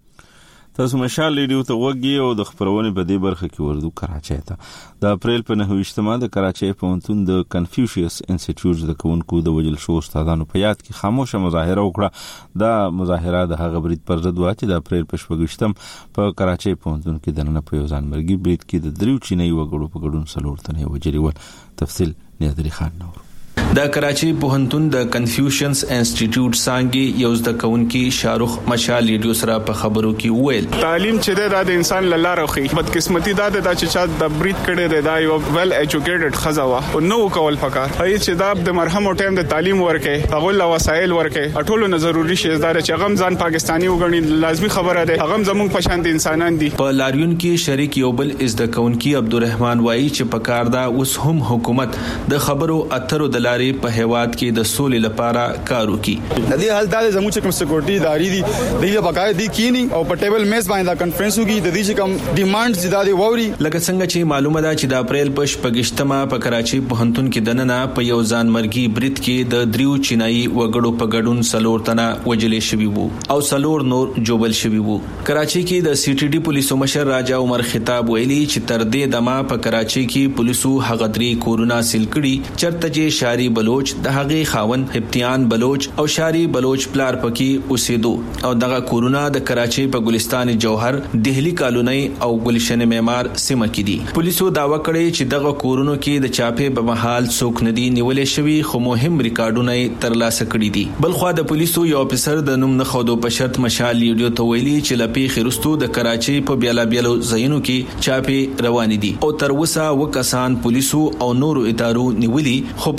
Speaker 1: تاسو مشال ریډیو ته وګورئ او د خبرونې په دې برخه کې وردو کراچۍ ته د اپریل په نهه د کراچۍ پوهنتون د کنفیوشیس انسټیټیوټ د کوونکو د وجل شو استادانو په یاد کې خاموشه مظاهره وکړه. دا مظاهره د هغه برید پر ضد و چې د اپریل په شپږم په کراچۍ پوهنتون کې د نن په یو ځانمرګي برید کې د دریو چینی وګړو په ګډون څلور تنه وجري ول. تفصیل نیادري خان نور.
Speaker 23: د کراچۍ پوهنتون د کنفیوشنز انسټیټیوټ څنګه یو زده کوونکی شاروخ مشال ریډیو سره په خبرو کې ویل
Speaker 24: تعلیم چې د انسان لاله راخي بدقسمتي دا د چې چا د برید کړي دا یو ویل ایجوکیټډ خزاوه او نو کول پکار هي چې دا د مرهم او ټیم د تعلیم ورکه هغه له وسایل ورکه ټولو نه ضروری شي دا چې غم ځان پاکستانی وګڼي لازمي خبره ده. هغه زموږ په شان دي انسانان دي.
Speaker 23: په لاریون کې شریک یو بل زده کوونکی عبدالرحمن وایي چې پکار دا اوس هم حکومت د خبرو اترو د لارې په هیواد کې د سولې لپاره کار وکړي.
Speaker 25: د دې حل د زموږ کوم سکیورټي ادارې دي د دې بقای دي کینی او په ټیبل میز باندې دا کانفرنس وکړي د دې کوم ډیمانډز د دې ووري
Speaker 23: لکه څنګه چې معلومه ده چې د اپریل په شپږشتمه په کراچۍ پوهنتون کې دننه په یو ځانمرګي برید کې د دریو چینایي وګړو په ګډون څلور تنه وجلې شوي وو او څلور نور جوبل شوي وو. کراچۍ کې د سی ټي ډي پولیسو مشر راجا عمر خطاب ویلي چې تر دې دمه په کراچۍ کې پولیسو هغه درې کورونه سیل کړي چرته چې شاری بلوچ د هغه خاون هپتیان بلوچ او شاری بلوچ پلار پکې اوسېدو او دغه کورونه د کراچۍ په ګلستان جوهر دهلی کالونی او گلشن معمار سیمه کې دي. پولیسو داوا کړی چې دغه کورونو کې د چاپې په محل څوک ندي نیولې شوی خو مهم ریکارډونه ترلاسه کړي دي. بلخو د پولیسو یو افسر د نوم نه خودو په شرط مشال ریډیو ته ویلي چې لپی خرستو د کراچۍ په بیلا بیلو ځایونو کې چاپې روان دي او تر اوسه وکسان پولیسو او نورو ادارو نیولي خو په دغه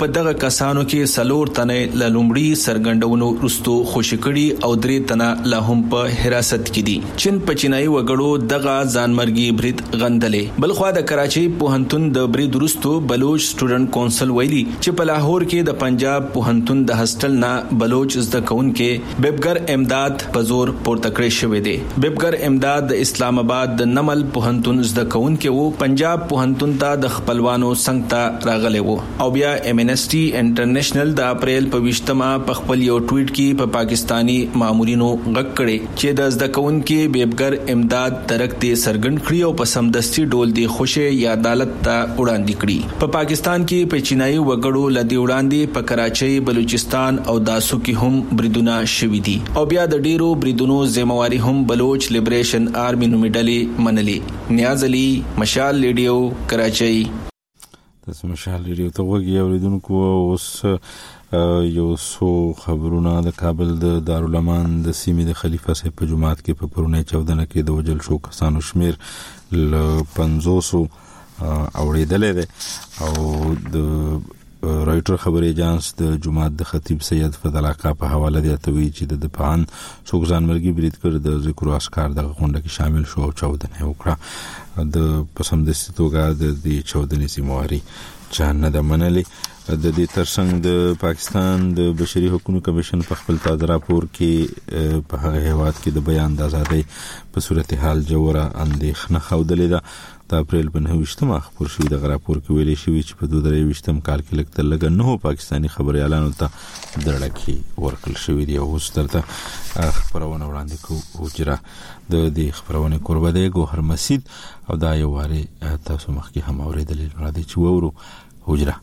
Speaker 23: کسانو کې سلور تنه له لومړي سرګندونو رستو خوشکړي او درې تنه لا هم په حراست کې دي. چین په چینایي وګړو دغه ځانمرګي برید غندلې. بلخوا د کراچي پوهنتون د برید رستو بلوچ سټوډنټ کونسل ویلي چې په لاهور کې د پنجاب پوهنتون د هاسټل نه بلوچ زده کوونکو ببګر امداد په زور پورته کړی شوی دی. ببګر امداد د اسلام آباد د نمل پوهنتون زده کوونکو وو پنجاب پوهنتون ته د خپلوانو څنګ ته راغلی وو او بیا امنسټي انټرنیشنل د اپریل په ویشتمه په خپل یو ټویټ کې په پاکستانی مامورینو غږ کړي چې د زده کوونکو ببګر امداد ترکته سرګند کړی او په سمدستي ډول دی خوشي یا عدالت ته وړاندې کړي. په پاکستان کې په چینایي وګړو لدی وړاندې په کراچۍ بلوچستان او داسو کې هم بریدونه شوي دي او بیا د ډیرو بریدونو ذمہواری هم بلوچ لیبریشن آرمی نومیډلې منلي. نیاز علي، مشال ریډیو، کراچۍ.
Speaker 1: تاسو مشال ریډیو ته وګورئ اوریدونکو. اوس یو څو خبرونه د کابل د دارالمان د سیمې د خلیفہ صاحب په جماعت کې په پرونی چودنه کې د وجل شو کسانو شمیر ل پنځوس اوریدلې ده او د رایټر خبري ایجنس د جماعت د خطیب سید فضل آقا په حواله دی اتوي چې د دپان څوک ځانمرګي برید کړ د ذکر اسکار د غونډه کې شامل شو او چودنه وکړه. د پسندستي توګه د دې چودنې سیمواري چا نه د منلي. د دې ترڅنګ د پاکستان د بشري حقوقو کمیشن په خپل تازه راپور کې په هغه هیواد کې د بیان د ازادۍ په صورتحال جوړه اندېښنه ښودلې ده. د اپریل په نهه ویشتمه خبر شوی د راپور کې ویلي شوی چې په دوه درې ویشتم کال کې لږ تر لږه نهو پاکستاني خبريالانو ته دړکې ورکړل شوې دي. اوس درته خبرونه وړاندې کوو. حجره د دې خبرونه قربه دی ګوهر مسجد او دا یو واري تاسو مخکې هم اوریدلې راځي چې وورو حجره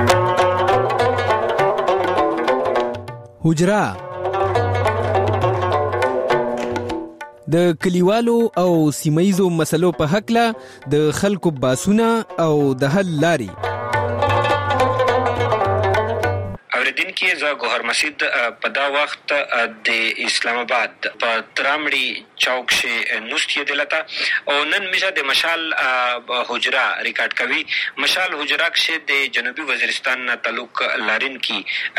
Speaker 3: حجره د کلیوالو او سیمایزو مسلو په حق له د خلکو باسونه او د حل لاري.
Speaker 4: اوریدونکو زه ګوهر مسجد په دا وخت د اسلام آباد په ترامړي چوک شه نوستي دلته او نن مشه د مشال حجره ریکارډ کوي. مشال حجره کې د جنوبي وزیرستان تعلق لارین کی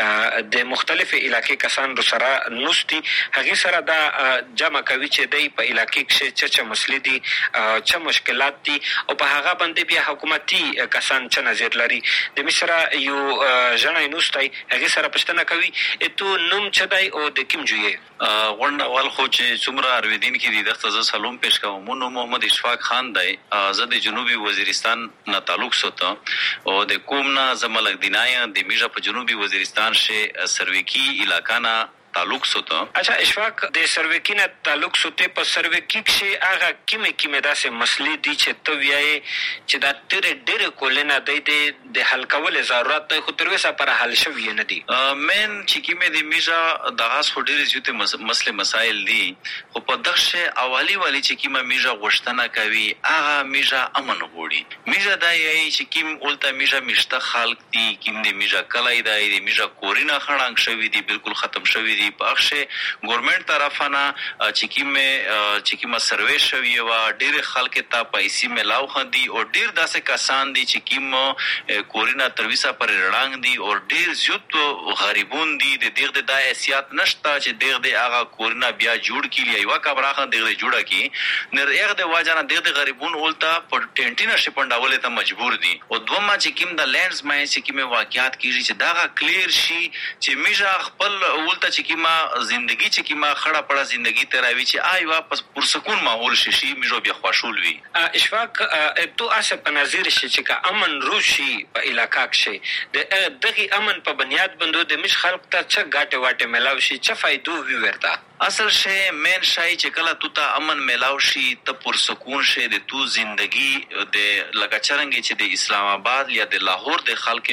Speaker 4: د مختلف علاقې کسان سره نوستي هغه سره دا جمع کوي چې د په علاقې کې چې مسلې دي چې مشکلات دي او په هغه باندې بیا حکومتي کسان چې نظر لري. د مصر یو ژوند نوستي هغه سره پښتنه کوي ته نوم چدای او د کوم جوړه
Speaker 5: غونډه وال خو چې څومره ارویدین کې د دغه ز سلام پیش کوم. مونږ محمد اشفاق خان دی زه د جنوبي وزیرستان نه تعلق ساتم او د کوم نه زملک دینای د میجا په جنوبي وزیرستان شه سروکی علاقہ نه تعلق سوته.
Speaker 4: اچھا اشفاق د سروکی نه تعلق سوته په سروکی کې هغه کیمه کیمه داسې مسلې دي چې ته وایې چې دا تر ډېر کولنه د د حل کول ضرورت دی خو تر وسه پر حل شوی نه دي.
Speaker 5: مین چې کیمه د میجا دغه سوډیر زیاته مسله مسائل دي خو په دغه اوالي والی چې کیمه میجا غوښتنه کوي هغه میجا امن غوړي. میجا دای چې کیم اولته میجا مشته خلق دي کیم د میجا کلای دی د میجا کورینا خړنګ شوی دي بالکل ختم شوی دي. پخشه ګورنمنت طرفانه چې کیمه چې کیمه سروې شوی و ډېر خلک ته پیسې ملاو خندي او ډېر داسې کسان دي چې کیمه کورینا ترویسا پر رړنګ دي او ډېر زیات غریبون دي د دغه د حیثیت نشته چې دغه د هغه کورینا بیا جوړ کړي یو کبراخه دغه جوړه کی نه هغه د واجنه دغه غریبون اولتا پر ټینټینا شپنداول ته مجبور دي او دومره چې کیم د لینډز مې چې کیمه واقعیت کیږي چې دا کلیر شي چې میجا خپل اولتا چې ما زندگی چې کی ما خړه پړه زندگی تراوی چې آی واپس پرسکون ماحول شي شي میجو بیا خوشول وي.
Speaker 4: اشفاق تو اسه په نظر شي چې کا امن روشي په علاقہ کې د دغه امن په بنیاد بندو د مش خلق ته چا غاټه واټه ملاوي شي چا فائدو وی ورتا.
Speaker 5: اصل شی مین شای چې کله تو ته امن ملاو شي ته پرسکون شي د تو زندگی د لکه چرنګ چې د اسلام آباد یا د لاهور د خلک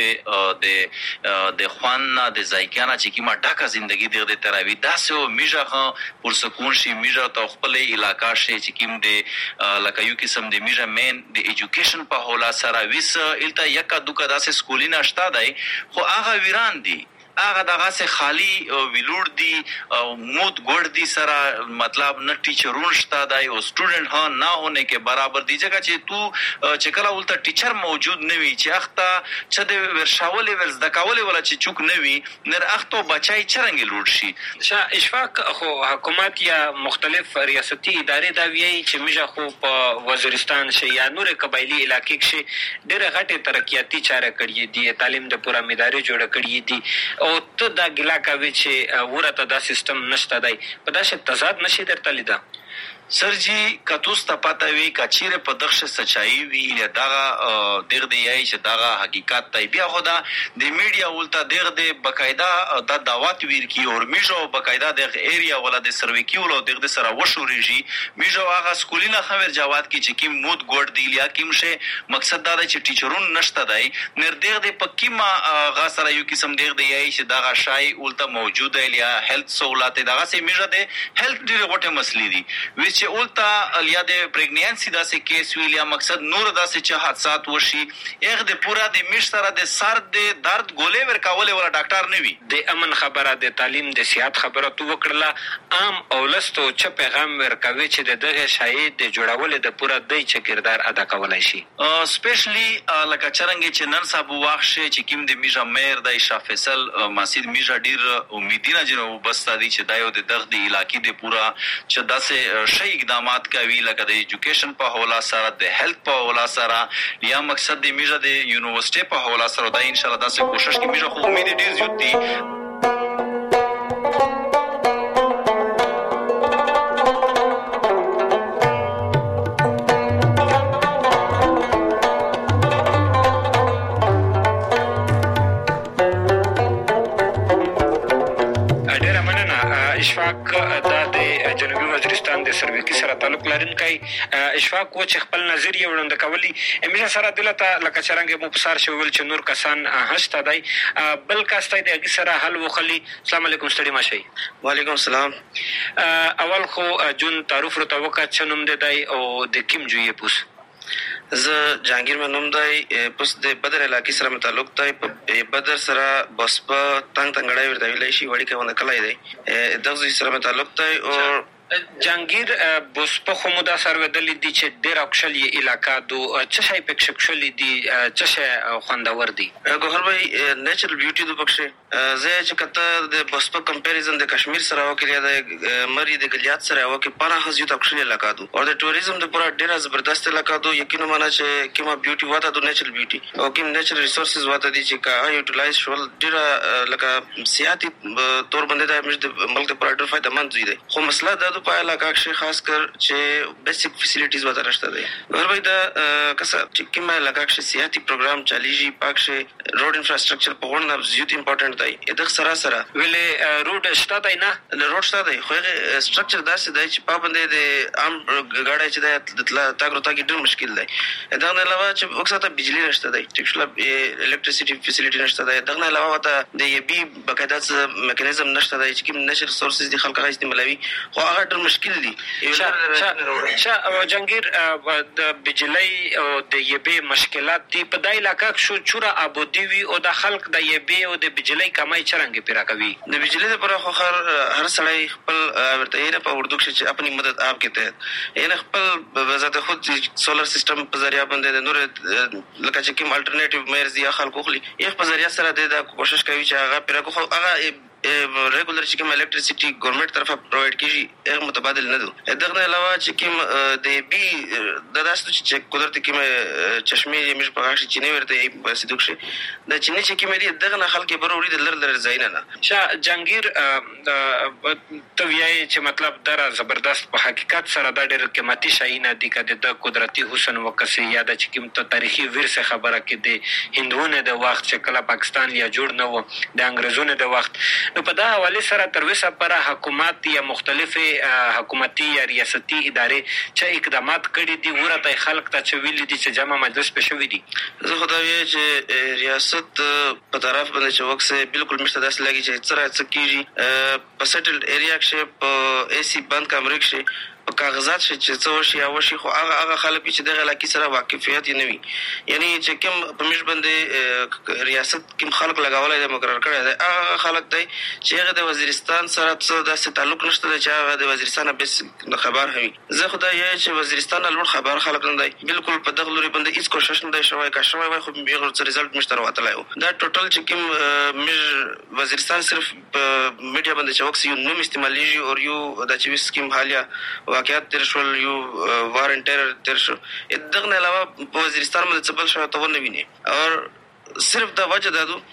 Speaker 5: د د خواننا د ځایکانه چې کی ما ډاکه زندگی د تراوی داسو میجا پرسکون شي میجا ته خپل علاقہ شي چې کیم د لکه یو قسم د میجا مین د ایجوکیشن په هولا سره ویس الته یکا دوکا داسې سکولینا شتا دی خو هغه ویران دي هغه دغه سه خالی ویلوړ دي او مود ګړ دي سره مطلب نه ټیچرون شته دای او سټوډنټ ها نه هونه کې برابر دي ځکه چې تو چې کله ولته ټیچر موجود نه وي چې اخته چې د ورشاولې ورز د کاولې ولا چې چوک نه وي نر اخته بچای چرنګ لوټ شي.
Speaker 4: شاه اشفاق خو حکومت یا مختلف ریاستي ادارې دا ویي چې موږ خو په وزیرستان شي یا نور قبایلی علاقې کې شي ډېر غټه ترقیاتي چاره کړې دي تعلیم د پوره مداري جوړ کړې دي او ته دا ګلا کوي چې ورته دا سیستم نشته دی په داسې تضاد نشي درته لیدا.
Speaker 5: سرجی کتوس ته پته وی کچیره په دغه سچایي وی یا دغه دغه دی چې دغه حقیقت دی بیا خدا د میډیا ولته دغه د بقاعده د دعوت ویر کی او میجو بقاعده د ایریا ولا د سروي کی ول دغه سره وشوريږي میجو هغه سکولینه خبر جواب کی چې کی مود ګوډ دی یا کیم شه مقصد دا چې ټیچرون نشته دی نر دغه د پکیما غا سره یو قسم دغه دی چې دغه شای ولته موجوده یا هیلث سہولت دغه سه میجو د هیلث ډیره غټه مسلې دي چې اولتا الیا د پریګنینسي داسې کیس ویل یا مقصد نور داسې چې حادثات وشي یغه د پورا د مش سره د سر د درد ګولې ورکاولې ولا ډاکټر نه وي
Speaker 4: د امن خبره د تعلیم د صحت خبره تو وکړه عام اولستو چې پیغام ورکوي چې دغه شاهد د جوړول د پورا د چې کردار ادا کولای شي
Speaker 5: سپیشلی لکه چرنګ چې نن صاحب واخشه چې کیم د میجا میر د شاه فیصل مسجد میجا ډیر امیدینه جنو بس دي چې دایو د دغه د علاقې د پورا چې داسې شي اقدامات کوي لکه د ایجوکیشن په حواله سره د هیلث په حواله سره یا مقصد د میجا د یونیورسيټي په حواله سره دا ان شاء الله داسې کوشش کوي میجا خو امید ډیر زیات دي.
Speaker 4: اشفاق دا د جنوبي وزیرستان د سرویکی سره تعلق لرونکی اشفاق و چې خپل نظریه وړاندې کولی همیشه سره دلته لکه څنګه مو پسار شول چې نور کسان هشته دی بل کاستای د سره حل وخلی. السلام علیکم ستړي ماشي.
Speaker 7: وعلیکم السلام.
Speaker 4: اول خو جون تعارف رو توقع چنوم دی او د کیم جوی پوس
Speaker 7: زه جهانگیر منوم دی پس د بدر علاقې سره متعلق دی په بدر سره بس په تنگ تنگړای ورته ویلای شي وړي کوي کله دی دغه سره متعلق دی او
Speaker 4: جهانگیر بوس په خمودا سره ودلې دي چې ډېر اکشلي علاقہ دو چې شای پک شکشلي دي چې شای خوندور دي
Speaker 7: ګوهر بھائی نیچرل بیوټي د پکشه زه چې کته د بوس په کمپیریزن د کشمیر سره وکړیا د مری د ګلیات سره وکړي پناه هزیو اکشلي علاقہ دو او د ټوریزم د پورا ډېر زبردست علاقہ دو یقینا معنا چې کیما بیوټي واته د نیچرل بیوټي او کیم نیچرل ریسورسز واته دي چې کا یوټیلایز شول ډېر لکه سیاحتي تور باندې د ملک د پورا ډېر فائدہ مند دي خو مسله د په علاقه کې خاص کر چې بیسیک فیسیلیټیز وته راشته دي وربای دا کسه چې کومه علاقه کې سیاحتي پروګرام چالیږي پاکشه روډ انفراستراکچر په ورنه زیات امپورټنت دی اته سره سره
Speaker 4: ویلې روډ شته دی نه
Speaker 7: روډ شته دی خو سټرکچر داسې دی چې پابندې د عام غاډه چې د تاګرو تاګي ډېر مشکل دی دا نه علاوه چې وکړه بجلی نشته دی ټیکشل الکتریسيټي فیسیلیټی نشته دی دا نه علاوه ته د یبي بقاعده میکانیزم نشته دی چې کوم نشر سورسز دي خلک راځي استعمالوي خو هغه مشکل دي.
Speaker 4: شاه جهانگیر د بجلی او د یبه مشکلات دي په دای علاقہ شو چوره ابودی وی او د خلق د یبه او د بجلی کمای چرنګ پیرا کوي
Speaker 7: د بجلی لپاره خو هر هر سړی خپل ورته یې په اردو کې چې خپل مدد اپ کې ته یې خپل ذات خود سولر سیستم په ذریعہ باندې د نور لکه چې کوم الټرنیټیو مېرز یا خلکو خلی یې په ذریعہ سره د کوشش کوي چې هغه پیرا کو هغه ریګولر چې کوم الکتریسيټي ګورنمنت طرفه پرووايډ کیږي هغه متبادل نه دي دغه نه علاوه چې کوم د بي د داستو چې قدرت کوم چشمه یې مش په غاښ چې نه ورته بس دوکشه د چینه چې کوم دي دغه نه خلک بروري د لر لر زاینه نه
Speaker 4: شاه جهانگیر ته ویای چې مطلب در زبردست په حقیقت سره د ډېر قیمتي شي نه دي کده د قدرتي حسن وکسي یا د چې کوم ته تاریخي ورثه خبره کې د هندوونه د وخت چې کله پاکستان یا جوړ نه و د انګريزونو د وخت نو په دا حواله سره تر وسه پر حکومت یا مختلفه حکومتي یا ریاستي ادارې چې اقدامات کړي دي ورته خلک ته چویل دي چې جامع مجلس پښوی دي
Speaker 7: زه خدای چې ریاست په طرف باندې چې وکسه بالکل مشته داس لګي چې سره څه کیږي په سټل ایریا کې په اي سي بند کمرې کې په کاغذات شي چې څو شي او شي خو هغه هغه خلک چې دغه علاقې سره واقفیت نه وي یعنی چې کوم په مش باندې ریاست کوم خلک لګولای د مقرر کړی دی هغه خلک دی چې هغه د وزیرستان سره څه داسې تعلق نشته چې هغه د وزیرستان به خبر وي زه خدای یې چې وزیرستان لور خبر خلک نه دی بالکل په دغه لوري باندې هیڅ کوشش نه دی شوی کا شوی وای خو به غوړ رزلټ مشتر واتلای دا ټوټل چې کوم مش وزیرستان صرف میډیا باندې چوکس یو نوم استعمالي او یو د چوي سکیم حالیا واقعیت تر شول یو وارنټر تر شو دغه نه علاوه په وزیرستان باندې څه بل شو ته ونه ویني او صرف دا وجه ده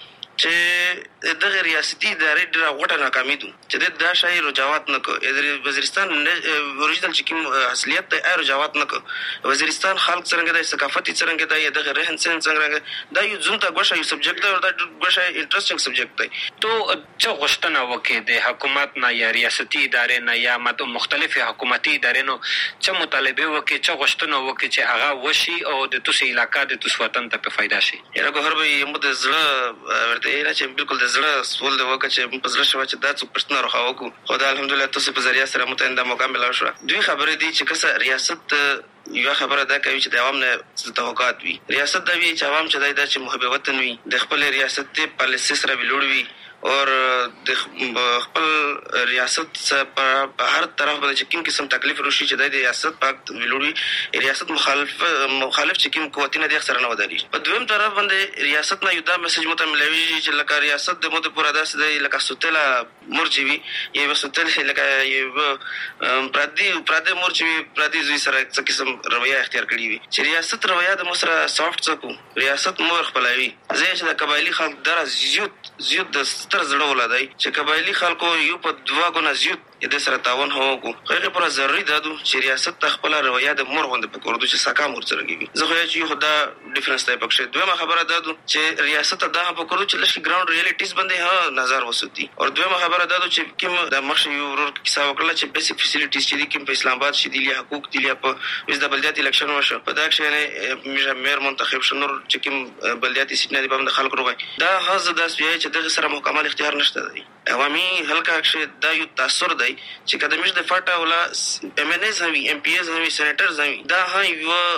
Speaker 7: چې دغه ریاستي ادارې ډېره غوټه ناکامي ده چې دا شای رجاوات نه کوي د وزیرستان اوریجنل چې کوم اصلیت دی رجاوات نه کوي وزیرستان خلک څنګه د ثقافتي څنګه دی دغه رهن سن څنګه دا یو ځون ته غوښه یو سبجیکټ دی او دا غوښه انټرېسټینګ سبجیکټ دی
Speaker 4: تو چې غوښتنه وکړي د حکومت نه یا ریاستي ادارې نه یا مختلفې حکومتي ادارې نو چې مطالبه وکړي چې غوښتنه وکړي چې هغه وشي او د توسي علاقې د توس وطن ته په فائدہ شي
Speaker 7: یره ګهر به یمو د زړه ورته نه چې بالکل د زړه سوال د وکړه چې په زړه شو چې دا څه پښتنه راخوا وکړو خدای الحمدلله تاسو په ذریعہ سره متنده مکمل شو دوی خبرې دي چې کسه ریاست یو خبره ده کوي چې د عوام نه توقعات وي ریاست دا وی چې عوام چې دای چې محب وطن وي د خپل ریاست ته پالیسي سره ویلوړ وي او د خپل ریاست په هر طرف باندې چې کوم قسم تکلیف روشي چې د ریاست پاک ویلوړي ریاست مخالف مخالف چې کوم قوتونه د اکثر نه وداري په دویم طرف باندې ریاست نه یو دا میسج مته ملوي چې لکه ریاست د مده پورا داس د لکه سوتلا مرجوي یو سوتل لکه یو پردي پردي مرجوي پردي زوی سره څه قسم رویه اختیار کړی وي چې ریاست رویه د مصر سافټ څکو ریاست مور خپلوي زه چې د قبایلی خلک در زیات زیات د ستر زړه ولادای چې قبایلی خلکو یو په دوا غو نه زیات د سره تاون هو کو هغه پر ضروري ده چې ریاست خپل رویه د مور غوند په کوردو چې ساکا مور سره کیږي زه خو چې خدا ډیفرنس ته پکښه دویمه خبره ده چې ریاست د په کوردو چې لشي ګراوند ریالیټیز باندې ها نظر وسوتی او دویمه خبره ده چې کوم د مخ یو ورور کیسه وکړه چې بیسیک فیسیلیټیز چې کوم په اسلام آباد شې دي حقوق دي په وز د بلدیاتي الیکشن وشو په دا کې نه میر منتخب شنور چې کوم بلدیاتي سیټ نه دی په خلکو روي دا هغه د سپیای چې دغه سره مکمل اختیار نشته دی عوامي هلکه چې دا یو تاثیر دی چې کله موږ د فاټا ولا ام ان ایز هم ام پی ایز هم سېنیټرز هم دا هاي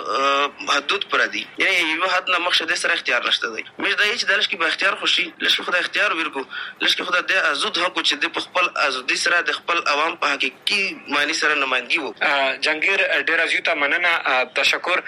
Speaker 7: یو حدود پر دي یعنی یو حد نه مخشه د سره اختیار نشته دی موږ د هیڅ دلش کې به اختیار خوشي لږ خدای اختیار ورکو لږ کې خدای د ازود هغه چې د خپل ازودي سره د خپل عوام په حقيقي معنی سره نمائندګي وو
Speaker 4: جنگیر ډیر زیاته مننه تشکر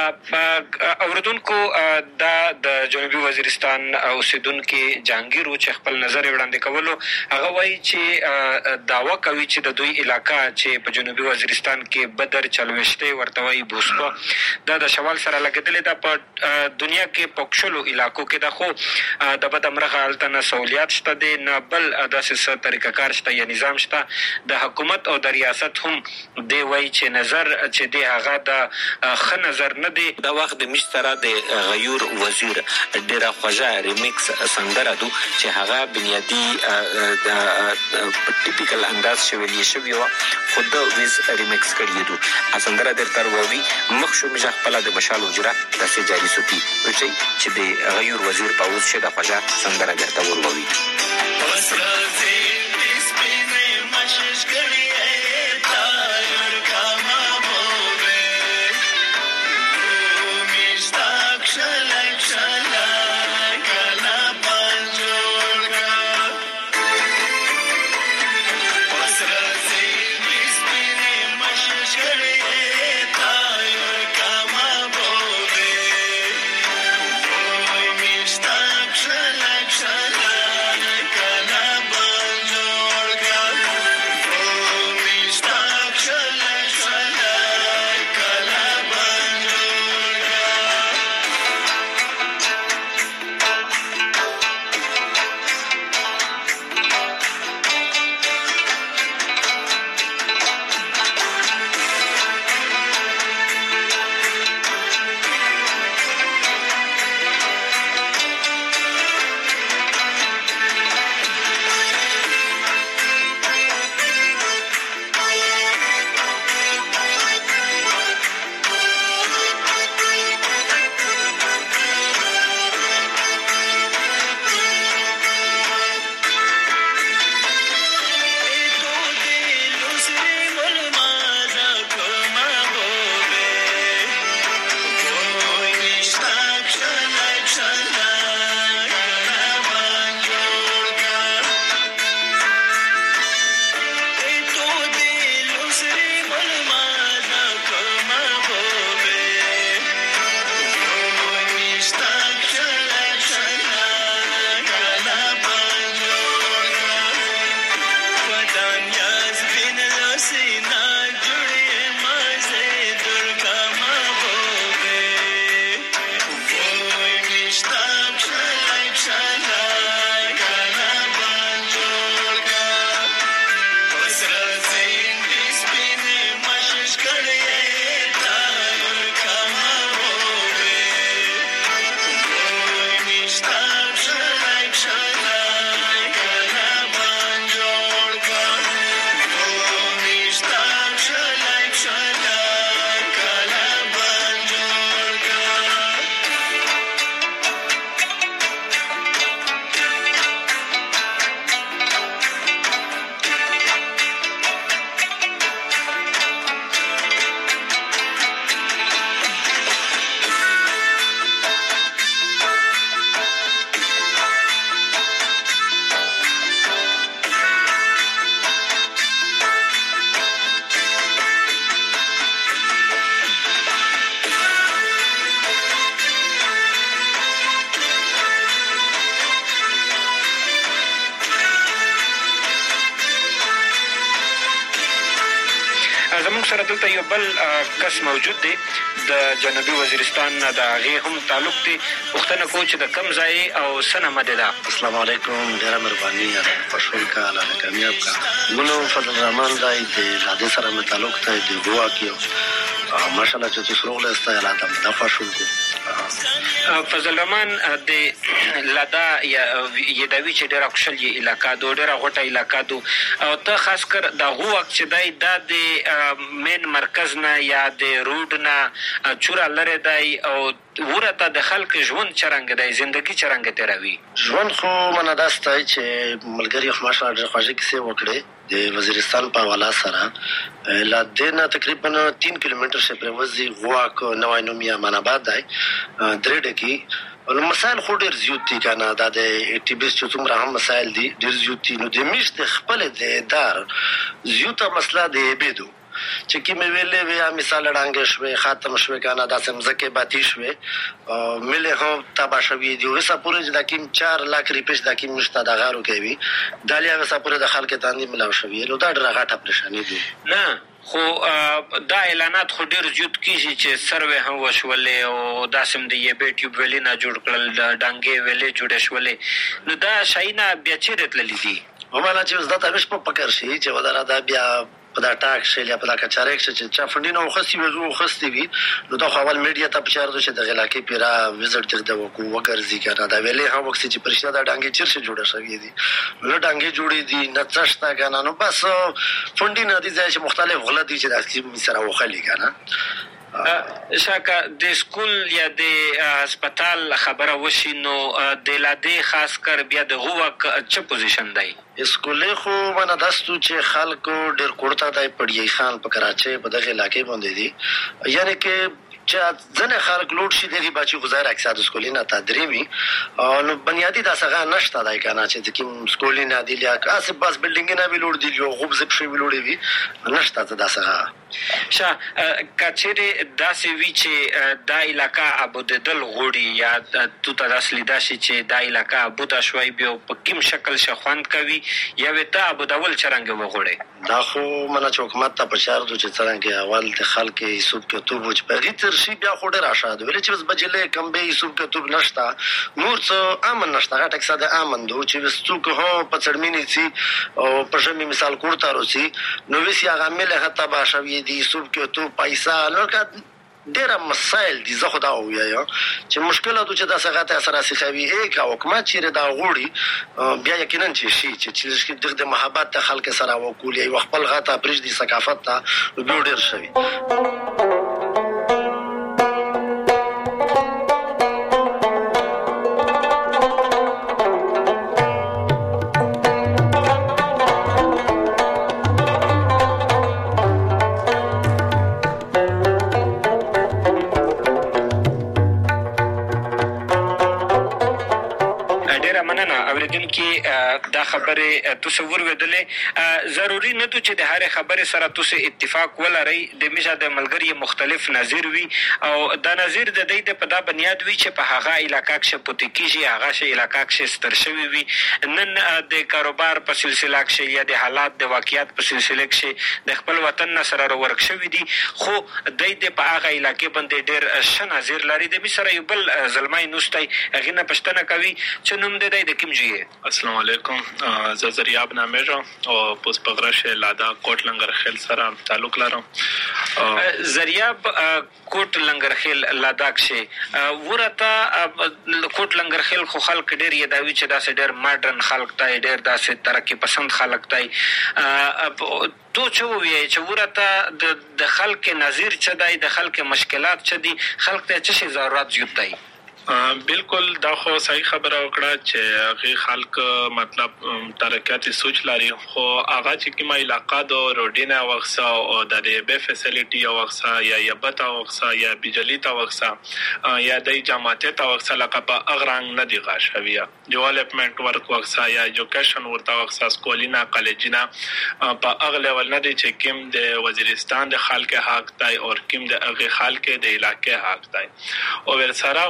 Speaker 4: اوردونکو دا د جنوبي وزیرستان اوسیدونکو جنگیر چې خپل نظر وړاندې کولو هغه وایي چې داوا کوي چې د دوی علاقہ چې په جنوبي وزیرستان کې بدر چلوشته ورتوي بوسپا دا د شوال سره لګیدل د په دنیا کې پښلو علاقو کې د خو د بدمرغه التنه سہولیات شته د نه بل د سیاست طریقه کار شته یا نظام شته د حکومت او د ریاست هم دی وایي چې نظر چې دی هغه د خ نظر نه دی
Speaker 8: د وخت د مشترا د غیور وزیر ډیره خوځه ریمیکس سندره دو چې هغه بنیادی د ټیپیکل انداز شویلی شوی و خود ویز ریمیکس کړی دو اسندره در تر ووی مخ شو مجه خپل د مشال وجره د سي جاري سوتي چې د غیور وزیر په اوس شه د خوځه سندره درته ورلوي
Speaker 4: موږ سره دلته یو بل کس موجود دی د جنوبي وزیرستان نه، د هغې هم تعلق دی. پوښتنه کوو چې د کوم ځای او څه نامه دی ده؟
Speaker 9: السلام علیکم، ډېره مهرباني، خوشحال کا الله کامیاب کا. منو فضل الرحمن دی، د لادې سره مې تعلق دی، د ګوا کې ماشاءالله چې تاسو راغلئ ستاسو لاده مې دا خوشحال کو.
Speaker 4: فضل الرحمن د لادا یا یدوي چې ډېره کوشل یې علاقه دو، ډېره غوټه علاقه دو، او ته خاص کر د هغو وخت چې دی دا د مین مرکز نه یا د روډ نه چوره لرې دی، او ورته د خلک ژوند چرنګ دی، زندگی چرنګ تېروي؟
Speaker 9: ژوند خو منه داسې دی چې ملګري خو ماشاءالله ډېرې خوږې کیسې وکړې د وزیرستان په حواله سره. له دې نه تقریبا تین کیلومتر شي پرې وځي غواک نوی نوم یې امان آباد دی درې ډکي. نو مسایل خو ډېر زیات دي که نه، دا د اکټیویسټ چې څومره هم مسایل دي ډېر زیات دي. نو د میشت خپلې د ادار زیاته مسله د عبیدو چې کومې ویلې وې، مثال ړانګې شوې، ختم شوې که نه، داسې مځکې باتي شوې، ملې هم تباه شوي دي. اوسه پورې چې دا کوم چار لاک روپۍ چې دا کوم موږ ته دغه روکوي دا لیا اوسه پورې د خلکو ته نه ملاو شوي. نو دا ډېره غټه پریشاني دي.
Speaker 4: نه خو دا اعلانات خو ډېر زیات کېږي چې سروې هم وشولې او داسې هم د یبې ټیوب ویلې نه جوړ کړل، ډانګې ویلې جوړې شولې. نو دا شیونه بیا چېرې تللي دي؟
Speaker 9: همانا چې اوس دا ته ویش په پکر شي چې وداره دا بیا په دا ټاک شي یا په دا کچارک شي چې چا فنډینه وخستي وي زو وخستي وي. نو دا خو اول میډیا ته پچار دو چې د علاقې پیرا وزټ د وکړو وګرځي کنه. دا ویلې هم وخت چې پرشته دا ډانګې چیرشه جوړه شوې دي، نو ډانګې جوړې دي نه څشتا کنه. نو بس فنډینه دي چې مختلف غلط دي چې د سره وخلي کنه.
Speaker 4: شاکه د سکول یا د هسپتال خبره وشي نو د لادې خاص کر بیا د غوک څه پوزیشن دی؟
Speaker 9: سکولې خو منه داستو چې خلکو ډېر کوړتا دی پړی خان په کراچۍ په دغه علاقې باندې دي، یعنی کې چې ځنه خلک لوټ شي دغه بچي گزار اکثر سکولې نه تدریمي نو بنیادی دا څنګه نشته دای کنه چې د کوم سکولې نه دی لیا کاسه بس بلډینګ نه ویلوړ دی یو غوب زپ شي ویلوړ وی نشته دا څنګه
Speaker 4: شا کچېره داسې وی چې دا علاقہ ابودل غوړي یا تو ته اصلي داسې چې دا علاقہ ابودا شوي به په کوم شکل شخوند کوي یا وته ابودول چرنګ وغوړي.
Speaker 9: دا خو منه چې حکومت ته بشار دو چې څنګه اول د خلک یسوب کې توب چې په غیتر شي بیا خو ډیر آشاد ویل چې بس بجلې کم به یسوب کې توب نشتا نور څه امن نشتا غټ اکساده امن دو چې وستو که هو په چړمینی سي او په شمه مثال کوړتا روسي نو وسی هغه مله هتا باشوي دي یسوب کې توب پیسې نو کا ډېر مسائل دي. زه خدا ویا چې مشکلاتو چې د سغاته سره سخوي یک او کما چیرې دا غوړي بیا یقینا چې شي چې د محبت ته خلک سره وکولي او خپل غاته پرېږ دي ثقافت ته ډېر شوی.
Speaker 4: دا خبره تصور ودلې ضروری نه ته چې د هر خبره سره تاسو اتفاق ولرئ د میشه د ملګری مختلف نظر وي او دا نظر د دې په دا بنیاد وي چې په هغه علاقې کې پوتې کیږي هغه شی علاقې کې ستر شوی وي نن د کاروبار په سلسله کې یا د حالات د واقعیت په سلسله کې د خپل وطن سره ورک شوی دي خو د دې په هغه علاقې باندې ډېر ش نظر لري د میسره یو بل ظلمای نوستای هغه نه پښتنه کوي چې نوم د دې د کوم ځای.
Speaker 10: السلام علیکم، زه زریاب نامیږم او پوس پغرشه لادا کوټ لنګرخیل سره تعلق لرم.
Speaker 4: زریاب کوټ لنګرخیل لادا کې ورته کوټ لنګرخیل خو خلک ډېر یادوي چې داسې ډېر ماډرن خلک ته ډېر داسې ترقی پسند خلک ته تو چې وی چې ورته د خلک نظر چه دی د خلک مشکلات چه دي خلک ته څه ضرورت جوړ دی.
Speaker 10: بالکل دا خو صحیح خبره وکړه چې هغه خلک مطلب ترقیاتي سوچ لري خو هغه چې کومه علاقه د روډینه وغسا او د به فیسیلیټي وغسا یا یبتا وغسا یا بجلی تا وغسا یا د جماعت تا وغسا لکه په اغرنګ نه دی غاشویه ډیولپمنٹ ورک وغسا یا ایجوکیشن ورته وغسا سکولینا کالجینا په اغله ول نه دی چې کوم د وزیرستان د خلک حق دی او کوم د هغه خلک د علاقې حق دی او ور سره غټه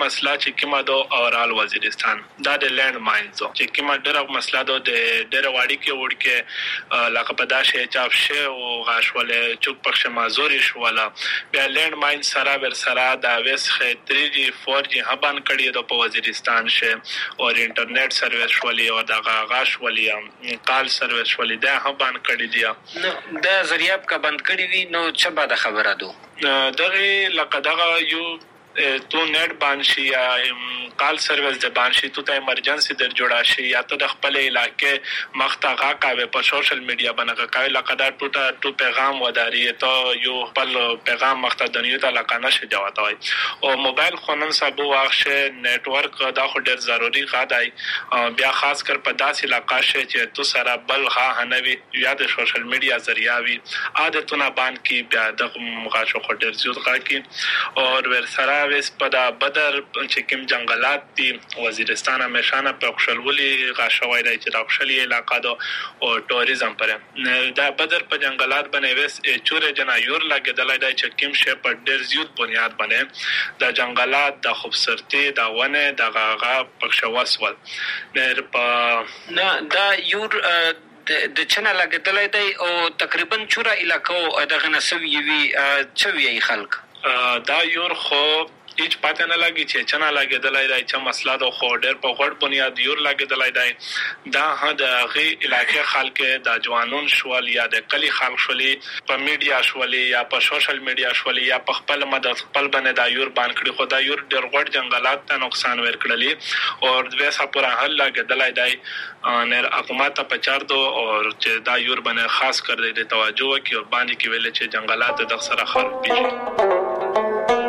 Speaker 10: مسله چې کومه د اورال وزیرستان دا د لند ماینز چې کومه ډېره مسله د ډېره واړی کې وړ کې لکه په داسې چاپ شي او غاښولې چوک پخش مازوري شواله بیا لند ماینز سره ور سره د ویس تhree G four G هبان کړي د په وزیرستان شه او انټرنیټ سرویس شولې او د غاښولې کال سرویس شولې دا هبان کړي دي
Speaker 4: نو د ذریعہ کا بند کړي وی نو چې بعد خبره دو
Speaker 10: دغه لکه دغه یو تو نیټ باندې یا کال سرویس د باندې تو ته ایمرجنسي در جوړا شي یا ته د خپل علاقې مختغا کاوه په سوشل میډیا باندې کاوه لکه دا ټوټه ټو پیغام وداري ته یو خپل پیغام مخته دنیو ته لکه نشه جواب وای او موبایل خونن سبو واخشه نیټورک دا خو ډیر ضروری غاډای بیا خاص کر په داسې علاقې چې تو سره بل غا هنوي یا د سوشل میډیا ذریعہ وی عادتونه باندې کی بیا د مغاشو خو ډیر زیات غا کی او ور سره وس په بدر چې کوم جنگلات دي وزیرستان همیشانه په خپلولي غاښوي دی چې راخلي علاقہ دو او ټوریزم پرې دا بدر په جنگلات باندې وس چوره جنا یور لګیدلای دی چې کوم شی په ډیر زیات بنیاد باندې د جنگلات د خوبصورتي د ونه د غاغا پښواسول نه په
Speaker 4: نه دا یور د چنه لګیدلای دی او تقریبا چوره علاقو دغه نسوي وی چوي خلک
Speaker 10: دا یور خو هیڅ پته نه لګي چې چنه لګیدلای دی چې مسله د خو ډېر په غوړ بنیاد یور لګیدلای دی دا ها د غي علاقې خلک د جوانون شوال یا د کلی خلک شولي په میډیا شولي یا په سوشل میډیا شولي یا په خپل مدد خپل باندې دا یور باندې کړی خو دا یور ډېر غوړ جنگلات ته نقصان ورکړلی او د وسه پورا حل لګیدلای دی نر حکومت په چار دو او چې دا یور باندې خاص کر دې توجه وکړي او باندې کې ویل چې جنگلات د سره خراب دي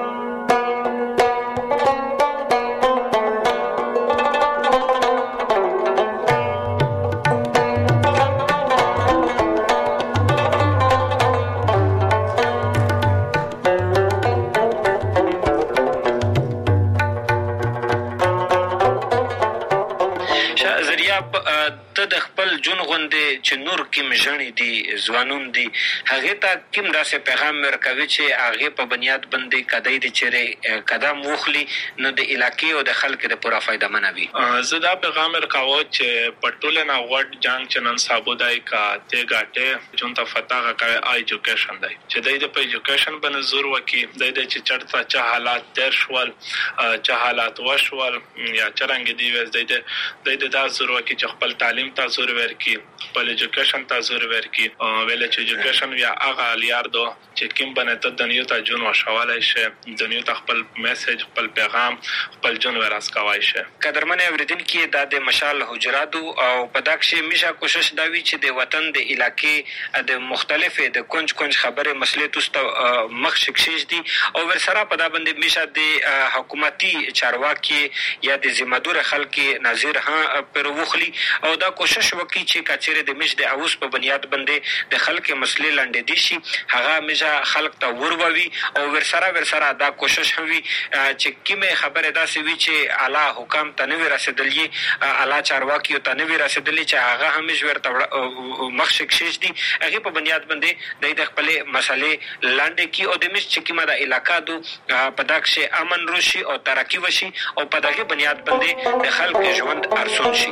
Speaker 4: د خپل جون غوندې چې نور کیم ژنې دي ځوانون دي هغه ته کیم داسې پیغام ورکوي چې هغه په بنیاد باندې کدی دي چې قدم وخلی نو د علاقې او د خلکو د پوره فائدہ منوي
Speaker 10: زه دا پیغام ورکاو چې پټول نه وډ جنگ چنن سابودای کا ته غاټه جون ته فتاغه کوي ایجوکیشن دی چې د په ایجوکیشن باندې زور وکي د چې چرته چا حالات در شول چا حالات وشول یا چرنګ دی وز د د دا زور وکي چې خپل تعلیم ته زور ورکي خپل ایجوکیشن ته زور ورکي ویل چې ایجوکیشن یا هغه لیاردو چې کوم باندې ته دنیو ته جون وشواله شي دنیو ته خپل میسج خپل پیغام خپل جون ورس کوي شي
Speaker 4: قدرمن اوریدل کې د د مشال حجراتو او پداکشه میشه کوشش دا وی چې د وطن د علاقې د مختلفه د کونج کونج خبره مسلې توست مخ شکشش دي او ور سره په دا باندې میشه د حکومتي چارواکي یا د ذمہدار خلک نظیر ها پر وخلی او دا کوشش وکړي چې کچېره د مش د اوس په بنیاد باندې د خلک مسلې لاندې دي شي هغه میشه خلک ته وروي او ور سره ور سره دا کوشش وي چې کیمه خبره داسې وي چې اعلی حکام ته نوې رسیدلې اعلی چارواکي ته نوې رسیدلې چې هغه هم ورته مخ شکشش دي هغه په بنیاد باندې د خپل مسلې لاندې کی او د مش چې کیمه د علاقې دو پداکشه امن روشي او ترقی وشي او په دغه بنیاد باندې د خلک ژوند ارسون شي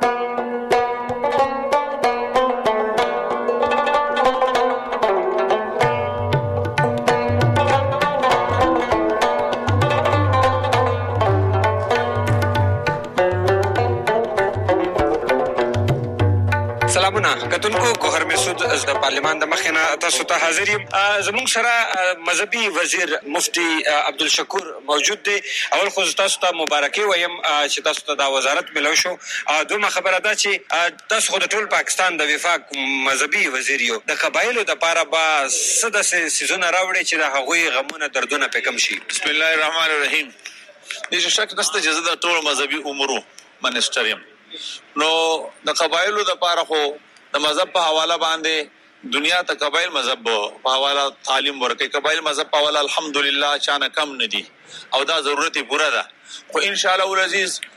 Speaker 4: سلامونه کتونکو کوهر مسعود از د پارلمان د مخینه تاسو ته حاضر یم زموږ سره مذهبي وزیر مفتی عبدالشکور موجود دی اول خو تاسو ته مبارکي وایم چې تاسو ته د وزارت ملو شو دومره خبره ده چې تاسو خو د ټول پاکستان د وفاق مذهبي وزیر یو د قبایلو د پاره با صد سيزونه راوړي چې د هغوی غمونه دردونه پکم شي
Speaker 2: بسم الله الرحمن الرحیم هیڅ شک نشته چې د ټول مذهبي امورو منسټر یم نو د قبایلو د پاره خو د مذهب په حواله باندې دنیا ته قبایل مذهب په حواله تعلیم ورکړي قبایل مذهب په حواله الحمدلله چانه کم ندي او دا ضرورت پوره ده خو ان شاء الله العزیز